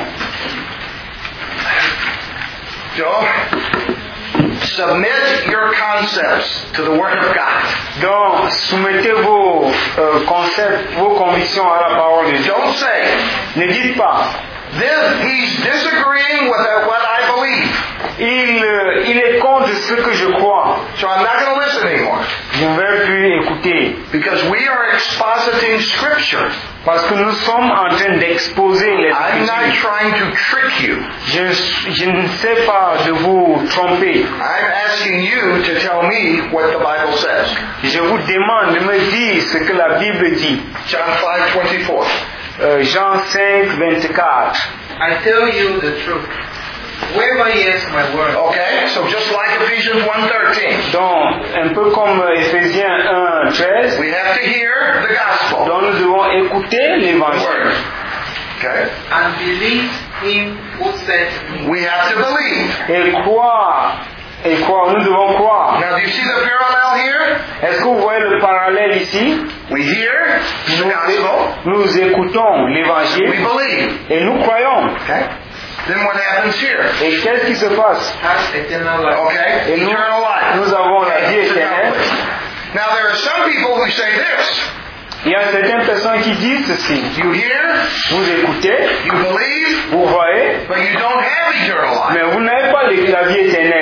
[SPEAKER 1] submit your concepts to the Word of God.
[SPEAKER 2] Donc, soumettez vos concepts, vos convictions à la parole de Dieu.
[SPEAKER 1] Don't say.
[SPEAKER 2] Ne dites pas.
[SPEAKER 1] Then he's disagreeing with what I believe.
[SPEAKER 2] Il est contre ce que je crois.
[SPEAKER 1] So I'm not going to listen anymore.
[SPEAKER 2] Je ne vais plus écouter.
[SPEAKER 1] Because we are expositing Scripture.
[SPEAKER 2] Parce que nous sommes en train d'exposer les Écritures.
[SPEAKER 1] I'm not trying to trick you.
[SPEAKER 2] Je ne sais pas de vous tromper.
[SPEAKER 1] I'm asking you to tell me what the Bible says.
[SPEAKER 2] Je vous demande de me dire ce que la Bible dit.
[SPEAKER 1] John 5:24.
[SPEAKER 2] Jean 5, 24.
[SPEAKER 9] I tell you the truth. Whoever hears my word.
[SPEAKER 1] Okay, so just like Ephesians 1:13.
[SPEAKER 2] Donc, un peu comme Éphésiens 1, 13.
[SPEAKER 1] We have to hear the gospel.
[SPEAKER 2] Donc, nous devons écouter l'évangile.
[SPEAKER 1] Okay.
[SPEAKER 9] And believe him who sent me.
[SPEAKER 1] We have to believe.
[SPEAKER 2] Et croire. Et croire, nous devons croire.
[SPEAKER 1] Now, do you see the parallel here?
[SPEAKER 2] Est-ce que vous voyez le parallèle ici?
[SPEAKER 1] We hear the gospel.
[SPEAKER 2] Nous écoutons l'évangile.
[SPEAKER 1] We believe.
[SPEAKER 2] Et nous croyons.
[SPEAKER 1] Okay. Then what happens here?
[SPEAKER 2] Et qu'est-ce qui se passe?
[SPEAKER 1] Okay.
[SPEAKER 2] Et nous avons la vie éternelle.
[SPEAKER 1] Now there are some people who say this.
[SPEAKER 2] Il y a certaines personnes qui disent ceci.
[SPEAKER 1] You hear,
[SPEAKER 2] vous écoutez,
[SPEAKER 1] you believe,
[SPEAKER 2] vous voyez,
[SPEAKER 1] but you don't have eternal life.
[SPEAKER 2] mais vous n'avez pas la vie éternelle.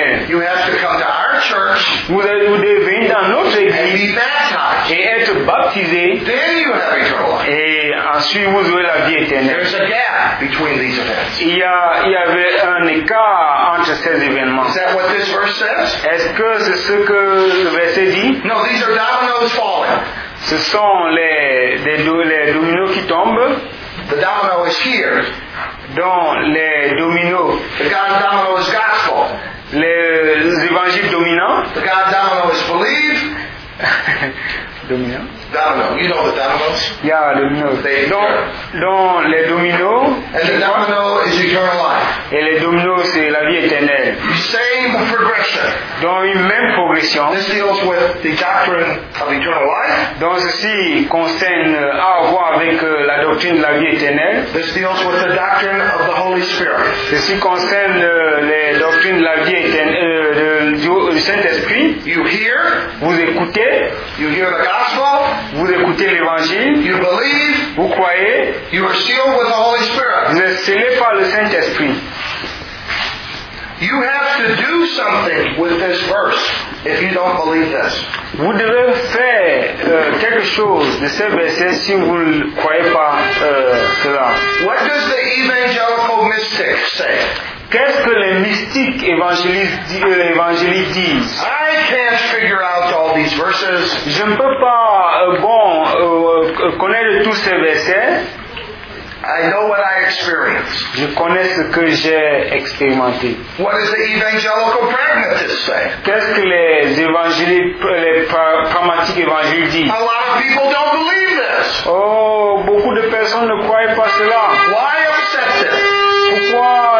[SPEAKER 2] baptisés,
[SPEAKER 1] then you have eternal life.
[SPEAKER 2] et ensuite vous aurez la vie éternelle.
[SPEAKER 1] There's a gap between these events.
[SPEAKER 2] Il y avait un écart entre ces événements.
[SPEAKER 1] Is that what this verse says?
[SPEAKER 2] Est-ce que c'est ce que le verset dit?
[SPEAKER 1] No, these are dominoes falling.
[SPEAKER 2] Ce sont les dominos qui tombent.
[SPEAKER 1] The domino is here.
[SPEAKER 2] Dont les dominos,
[SPEAKER 1] The God domino is gospel.
[SPEAKER 2] les évangiles dominants,
[SPEAKER 1] The God domino is believe.
[SPEAKER 2] dominants,
[SPEAKER 1] Domino. You know the dominoes.
[SPEAKER 2] il y a dominos, dont les dominos,
[SPEAKER 1] And the domino is eternal life.
[SPEAKER 2] et les dominos c'est la vie éternelle.
[SPEAKER 1] Same progression.
[SPEAKER 2] Dans une même progression,
[SPEAKER 1] This deals with the doctrine of eternal life.
[SPEAKER 2] donc ceci concerne à voir avec la doctrine de la vie éternelle.
[SPEAKER 1] This deals with the doctrine of the Holy Spirit.
[SPEAKER 2] Ceci concerne les doctrines de la vie éternelle du Saint-Esprit.
[SPEAKER 1] You hear,
[SPEAKER 2] Vous écoutez,
[SPEAKER 1] you hear the gospel,
[SPEAKER 2] vous écoutez l'évangile,
[SPEAKER 1] you believe,
[SPEAKER 2] vous croyez,
[SPEAKER 1] you are sealed with the Holy Spirit.
[SPEAKER 2] vous êtes scellés par le Saint-Esprit.
[SPEAKER 1] You have to do something with this verse if you don't believe this.
[SPEAKER 2] Vous devez faire quelque chose de ces versets si vous ne croyez pas cela.
[SPEAKER 1] What does the evangelical mystic say?
[SPEAKER 2] Qu'est-ce que les mystiques évangéliques disent?
[SPEAKER 1] I can't figure out all these verses.
[SPEAKER 2] Je ne peux pas connaître tous ces versets.
[SPEAKER 1] I know what I experienced.
[SPEAKER 2] Je connais ce que j'ai expérimenté.
[SPEAKER 1] What does the evangelical pragmatist say?
[SPEAKER 2] Qu'est-ce que les pragmatiques évangéliques disent?
[SPEAKER 1] A lot of people don't believe this.
[SPEAKER 2] Oh, beaucoup de personnes ne croient pas cela.
[SPEAKER 1] Why upset them?
[SPEAKER 2] Pourquoi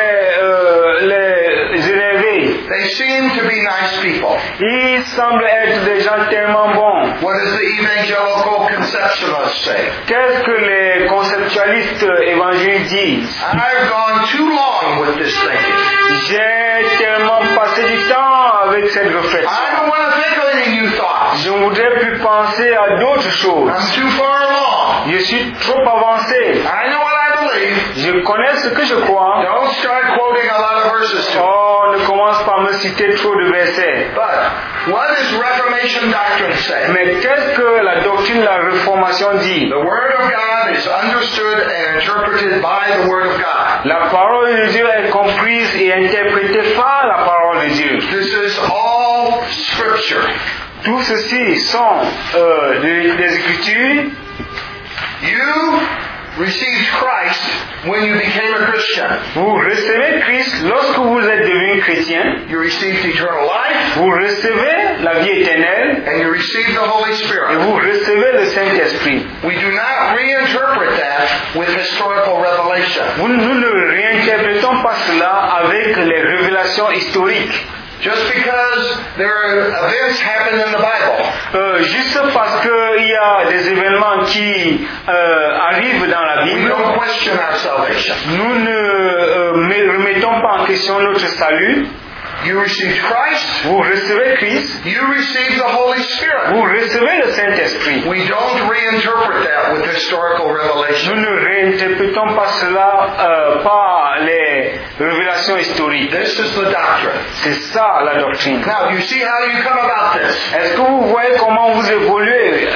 [SPEAKER 2] les énerver?
[SPEAKER 1] They seem to be nice people.
[SPEAKER 2] Ils semblent être des gens tellement bons.
[SPEAKER 1] What does the evangelical conceptionalist say?
[SPEAKER 2] Qu'est-ce que les conceptualistes évangéliques disent?
[SPEAKER 1] I've gone too long with this thinking.
[SPEAKER 2] J'ai tellement passé du temps avec cette réflexion.
[SPEAKER 1] I don't want to think of any new thoughts.
[SPEAKER 2] Je ne voudrais plus penser à d'autres choses.
[SPEAKER 1] I'm too far along.
[SPEAKER 2] Je suis trop avancé.
[SPEAKER 1] I know what I believe.
[SPEAKER 2] Je connais ce que je crois.
[SPEAKER 1] Don't start quoting a lot of verses to me.
[SPEAKER 2] Oh, ne commence pas à me citer trop de versets.
[SPEAKER 1] But what does Reformation doctrine say?
[SPEAKER 2] Mais qu'est-ce que la doctrine de la Réformation dit?
[SPEAKER 1] The Word of God is understood and interpreted by the Word of God.
[SPEAKER 2] La parole de Dieu est comprise et interprétée par la parole de Dieu.
[SPEAKER 1] This is all Scripture.
[SPEAKER 2] Tout ceci sont des Écritures.
[SPEAKER 1] You received Christ when you became a Christian.
[SPEAKER 2] Vous recevez Christ lorsque vous êtes devenu chrétien.
[SPEAKER 1] You received eternal life.
[SPEAKER 2] Vous recevez la vie éternelle.
[SPEAKER 1] And you received the Holy
[SPEAKER 2] Et
[SPEAKER 1] Spirit.
[SPEAKER 2] vous recevez le Saint-Esprit.
[SPEAKER 1] We do not reinterpret that with historical revelation.
[SPEAKER 2] Nous ne réinterprétons pas cela avec les révélations historiques.
[SPEAKER 1] Just because there are events happen in the Bible.
[SPEAKER 2] Juste parce qu'il y a des événements qui arrivent dans la
[SPEAKER 1] We
[SPEAKER 2] Bible,
[SPEAKER 1] don't question our salvation.
[SPEAKER 2] nous ne remettons pas en question notre salut.
[SPEAKER 1] You received Christ.
[SPEAKER 2] Vous recevez Christ.
[SPEAKER 1] You received the Holy Spirit.
[SPEAKER 2] Vous recevez le Saint-Esprit.
[SPEAKER 1] We don't reinterpret that with historical
[SPEAKER 2] Nous
[SPEAKER 1] revelation.
[SPEAKER 2] ne réinterprétons pas cela par les révélations historiques.
[SPEAKER 1] This is the doctrine.
[SPEAKER 2] C'est ça la doctrine.
[SPEAKER 1] Now, you see how you come about this.
[SPEAKER 2] Est-ce que vous voyez comment vous évoluez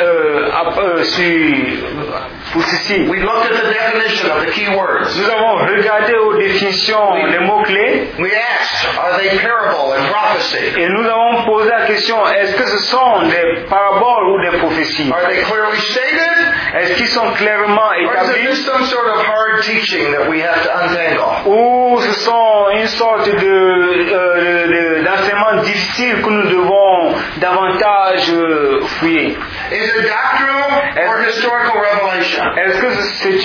[SPEAKER 2] pour ceci?
[SPEAKER 1] We looked at the definition of the key words.
[SPEAKER 2] Nous avons regardé aux définitions les mots-clés
[SPEAKER 1] We asked, are they parable and prophecy?
[SPEAKER 2] et nous avons posé la question, est-ce que ce sont des paraboles ou des prophéties?
[SPEAKER 1] Are they clearly stated?
[SPEAKER 2] Est-ce qu'ils sont clairement
[SPEAKER 1] Or is it
[SPEAKER 2] établis?
[SPEAKER 1] just some sort of hard teaching that we have to untangle?
[SPEAKER 2] Ou ce sont une sorte d'enseignement difficile que nous devons davantage fouiller?
[SPEAKER 1] Is it doctrinal or historical revelation?
[SPEAKER 2] Est-ce que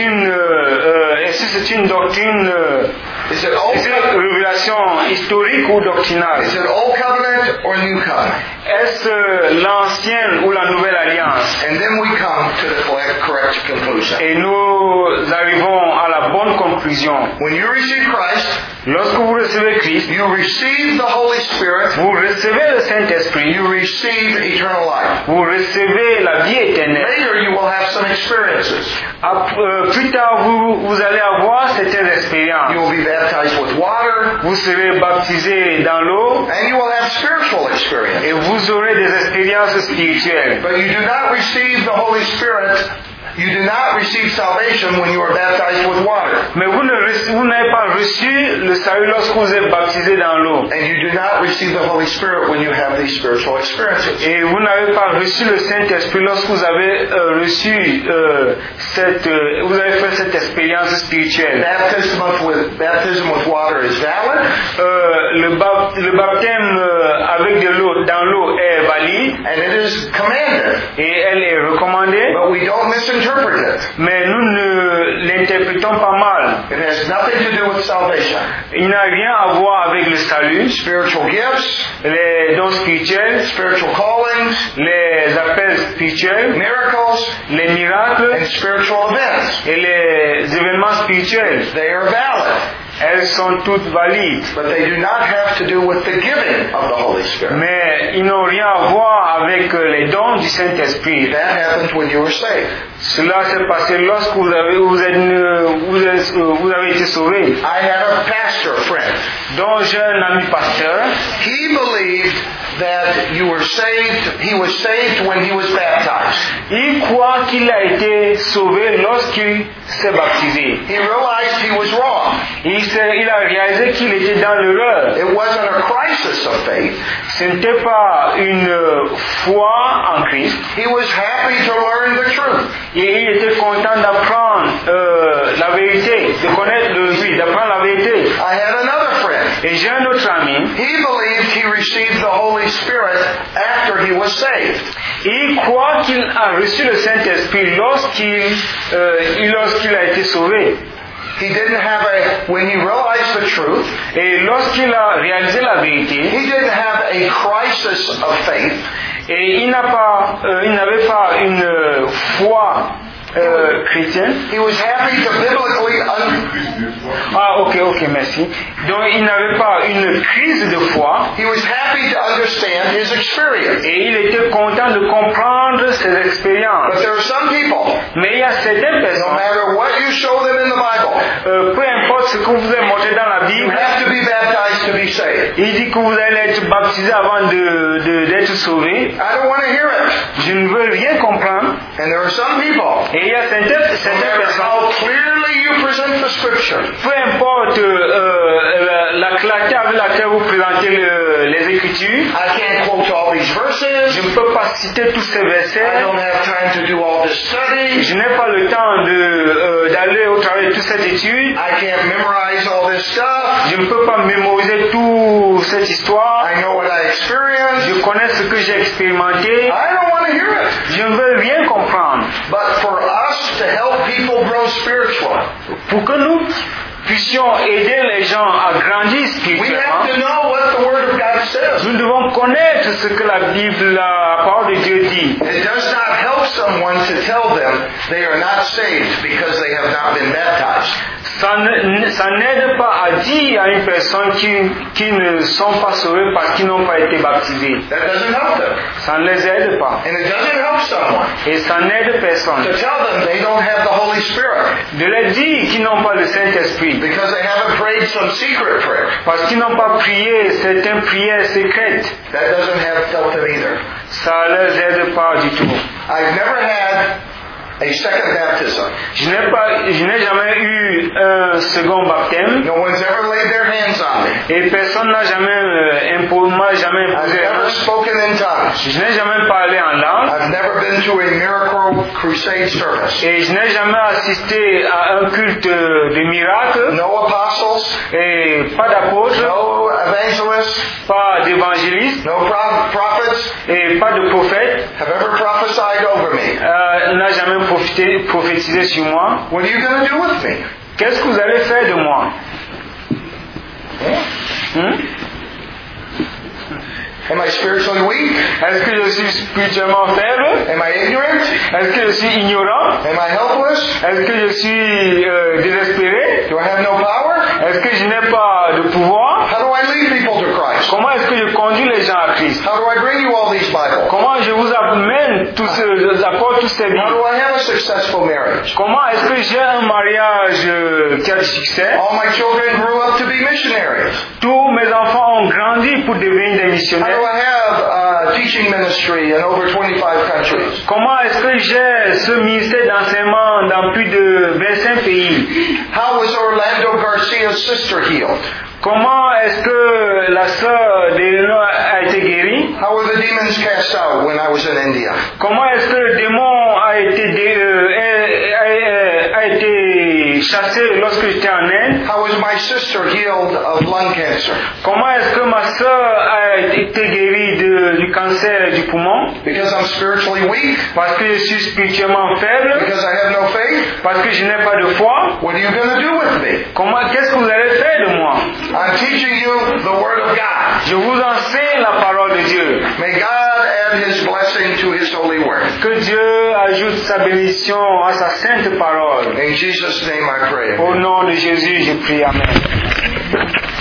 [SPEAKER 2] c'est une doctrine,
[SPEAKER 1] Is it Old
[SPEAKER 2] est-ce une révélation historique ou doctrinale?
[SPEAKER 1] Is it Old Covenant or New Covenant?
[SPEAKER 2] Est-ce l'ancienne ou la nouvelle alliance?
[SPEAKER 1] And then we come to the correct conclusion.
[SPEAKER 2] Et nous arrivons à la bonne conclusion. vision.
[SPEAKER 1] When you receive Christ,
[SPEAKER 2] Lorsque vous recevez Christ,
[SPEAKER 1] you receive the Holy Spirit,
[SPEAKER 2] vous recevez le Saint-Esprit,
[SPEAKER 1] you receive eternal life.
[SPEAKER 2] vous recevez la vie éternelle.
[SPEAKER 1] Later you will have some experiences.
[SPEAKER 2] Plus tard, vous allez avoir certaines
[SPEAKER 1] You
[SPEAKER 2] expériences.
[SPEAKER 1] will be baptized with water,
[SPEAKER 2] Vous serez baptisé dans l'eau
[SPEAKER 1] and you will have spiritual
[SPEAKER 2] et
[SPEAKER 1] experiences.
[SPEAKER 2] vous aurez des expériences spirituelles.
[SPEAKER 1] But you do not receive the Holy Spirit, you do not receive salvation when you are baptized with water.
[SPEAKER 2] Mais vous n'avez pas reçu le salut lorsque vous êtes baptisé dans l'eau.
[SPEAKER 1] And you do not receive the Holy Spirit when you have these spiritual experiences.
[SPEAKER 2] Et vous n'avez pas reçu le Saint-Esprit lorsque vous avez vous avez fait cette expérience spirituelle.
[SPEAKER 1] Baptism with water is valid.
[SPEAKER 2] Le baptême avec de l'eau dans l'eau est valide.
[SPEAKER 1] And it is commanded.
[SPEAKER 2] Et elle est recommandée.
[SPEAKER 1] But we don't misinterpret it.
[SPEAKER 2] Mais nous ne l'interprétons pas mal.
[SPEAKER 1] It has nothing to do with salvation.
[SPEAKER 2] Il n'a rien à voir avec le salut.
[SPEAKER 1] Spiritual gifts,
[SPEAKER 2] Les dons spirituels,
[SPEAKER 1] spiritual callings,
[SPEAKER 2] les appels spirituels,
[SPEAKER 1] miracles,
[SPEAKER 2] les miracles
[SPEAKER 1] and spiritual events.
[SPEAKER 2] et les événements spirituels.
[SPEAKER 1] They are valid.
[SPEAKER 2] Elles sont toutes valides.
[SPEAKER 1] But they do not have to do with the giving of the Holy Spirit.
[SPEAKER 2] Mais ils n'ont rien à voir avec les dons du Saint-Esprit.
[SPEAKER 1] That happens when you are saved.
[SPEAKER 2] Cela s'est passé lorsque vous avez été sauvé.
[SPEAKER 1] I had a pastor friend.
[SPEAKER 2] Donc j'ai un ami pasteur.
[SPEAKER 1] He believed that you were saved. He was saved when he was baptized.
[SPEAKER 2] Il croit qu'il a été sauvé lorsqu'il s'est baptisé.
[SPEAKER 1] He realized he was wrong.
[SPEAKER 2] Il a réalisé qu'il était dans l'erreur.
[SPEAKER 1] It wasn't a crisis of faith.
[SPEAKER 2] Ce n'était pas une foi en Christ.
[SPEAKER 1] He was happy to learn the truth.
[SPEAKER 2] Et il était content d'apprendre la vérité, d'apprendre la vérité.
[SPEAKER 1] I had another friend.
[SPEAKER 2] Et j'ai un autre ami.
[SPEAKER 1] He believed he received the Holy Spirit after he was saved.
[SPEAKER 2] Il croit qu'il a reçu le Saint-Esprit lorsqu'il a été sauvé.
[SPEAKER 1] He didn't have when he realized the truth,
[SPEAKER 2] et lorsqu'il a réalisé la vérité,
[SPEAKER 1] he didn't have a crisis of faith.
[SPEAKER 2] Et il n'avait pas une foi chrétienne.
[SPEAKER 1] He was happy to biblically
[SPEAKER 2] ok, merci. Donc il n'avait pas une crise de foi.
[SPEAKER 1] He was happy to understand his experience.
[SPEAKER 2] Et il était content de comprendre ses expériences.
[SPEAKER 1] But there are some people,
[SPEAKER 2] mais il y a certaines personnes,
[SPEAKER 1] no matter what you show them in the Bible,
[SPEAKER 2] peu importe ce que vous avez montré dans la Bible,
[SPEAKER 1] you have to be baptized to be saved.
[SPEAKER 2] Il dit que vous allez être baptisé avant d'être sauvé.
[SPEAKER 1] I don't want to hear it.
[SPEAKER 2] Je ne veux rien comprendre.
[SPEAKER 1] And there are some people,
[SPEAKER 2] et il y a certaines personnes,
[SPEAKER 1] how clearly you present the scripture,
[SPEAKER 2] peu importe la clarté avec laquelle vous présentez les Écritures,
[SPEAKER 1] I can't quote all these verses.
[SPEAKER 2] Je ne peux pas citer tous ces versets.
[SPEAKER 1] I don't have time to do all this study.
[SPEAKER 2] Je n'ai pas le temps d'aller au travers de toute cette étude.
[SPEAKER 1] I can't memorize all this stuff.
[SPEAKER 2] Je ne peux pas mémoriser toute cette histoire.
[SPEAKER 1] I know what I experienced.
[SPEAKER 2] Je connais ce que j'ai expérimenté.
[SPEAKER 1] I don't want to hear it.
[SPEAKER 2] Je ne veux rien comprendre.
[SPEAKER 1] But for us to help people grow spiritually,
[SPEAKER 2] pour que nous puissions aider les gens à grandir spirituellement, nous devons connaître ce que la Bible, la parole de Dieu dit.
[SPEAKER 1] It does not help someone to tell them they are not saved because they have not been baptized.
[SPEAKER 2] Ça n'aide pas à dire à une personne qui ne sont pas sauvés parce qu'ils n'ont pas été baptisés.
[SPEAKER 1] That doesn't help them.
[SPEAKER 2] Ça ne les aide pas.
[SPEAKER 1] And it doesn't help someone
[SPEAKER 2] et ça n'aide personne
[SPEAKER 1] to tell them they don't have the Holy Spirit.
[SPEAKER 2] De leur dire qu'ils n'ont pas le Saint-Esprit.
[SPEAKER 1] Because they haven't prayed some secret prayer.
[SPEAKER 2] Parce qu'ils n'ont pas prié certaines prières secrètes.
[SPEAKER 1] That doesn't help them either.
[SPEAKER 2] Ça ne les aide pas du tout.
[SPEAKER 1] I've never had a second baptism.
[SPEAKER 2] Je n'ai jamais eu un second baptême.
[SPEAKER 1] No one's ever laid their hands on me.
[SPEAKER 2] Et personne n'a jamais imposé.
[SPEAKER 1] I've never spoken in tongues.
[SPEAKER 2] Je n'ai jamais parlé en langue.
[SPEAKER 1] I've never been to a miracle crusade service.
[SPEAKER 2] Et je n'ai jamais assisté à un culte de miracles.
[SPEAKER 1] No apostles.
[SPEAKER 2] Et pas d'apôtres.
[SPEAKER 1] No evangelists.
[SPEAKER 2] Pas d'évangélistes.
[SPEAKER 1] No prophets.
[SPEAKER 2] Et pas de prophètes.
[SPEAKER 1] Have ever prophesied over me.
[SPEAKER 2] N'a jamais prophétisé sur moi.
[SPEAKER 1] What are you going to do with me?
[SPEAKER 2] Qu'est-ce que vous allez faire de moi?
[SPEAKER 1] Am I spiritually weak?
[SPEAKER 2] Est-ce que je suis spirituellement faible?
[SPEAKER 1] Am I ignorant?
[SPEAKER 2] Est-ce que je suis ignorant?
[SPEAKER 1] Am I helpless?
[SPEAKER 2] Est-ce que je suis désespéré?
[SPEAKER 1] Do I have no
[SPEAKER 2] Est-ce que je n'ai pas de pouvoir?
[SPEAKER 1] How do I lead people to Christ?
[SPEAKER 2] Comment est-ce que je conduis les gens à Christ?
[SPEAKER 1] How do I bring you all these Bibles?
[SPEAKER 2] Comment je vous amène apporte tous ces
[SPEAKER 1] How
[SPEAKER 2] livres?
[SPEAKER 1] do I have a successful marriage?
[SPEAKER 2] Comment est-ce que j'ai un mariage qui a du succès?
[SPEAKER 1] All my children grew up to be missionaries.
[SPEAKER 2] Tous mes enfants ont grandi pour devenir des
[SPEAKER 1] How do
[SPEAKER 2] missionnaires.
[SPEAKER 1] I have a teaching ministry in over 25 countries?
[SPEAKER 2] Comment est-ce que j'ai ce ministère d'enseignement dans plus de 25 pays?
[SPEAKER 1] How was Orlando Garcia's sister healed?
[SPEAKER 2] Comment est-ce que la sœur d'Eleanor a été guérie?
[SPEAKER 1] How were the demons cast out when I was in India?
[SPEAKER 2] Comment est-ce que le démon a été chassé lorsque j'étais en Inde?
[SPEAKER 1] How was my sister healed of lung cancer?
[SPEAKER 2] Comment est-ce que ma sœur a été guérie du cancer du poumon?
[SPEAKER 1] Because I'm spiritually weak?
[SPEAKER 2] Parce que je suis spirituellement faible?
[SPEAKER 1] Because I have no faith?
[SPEAKER 2] Parce que je n'ai pas de foi?
[SPEAKER 1] What are you going to do with me?
[SPEAKER 2] Qu'est-ce que vous allez faire de moi?
[SPEAKER 1] I'm teaching you the Word of God.
[SPEAKER 2] Je vous enseigne la parole de Dieu.
[SPEAKER 1] May God add His blessing to His holy Word.
[SPEAKER 2] Que Dieu ajoute sa bénédiction à sa sainte parole.
[SPEAKER 1] In Jesus' name I pray.
[SPEAKER 2] Au nom de Jésus, je prie. Amen.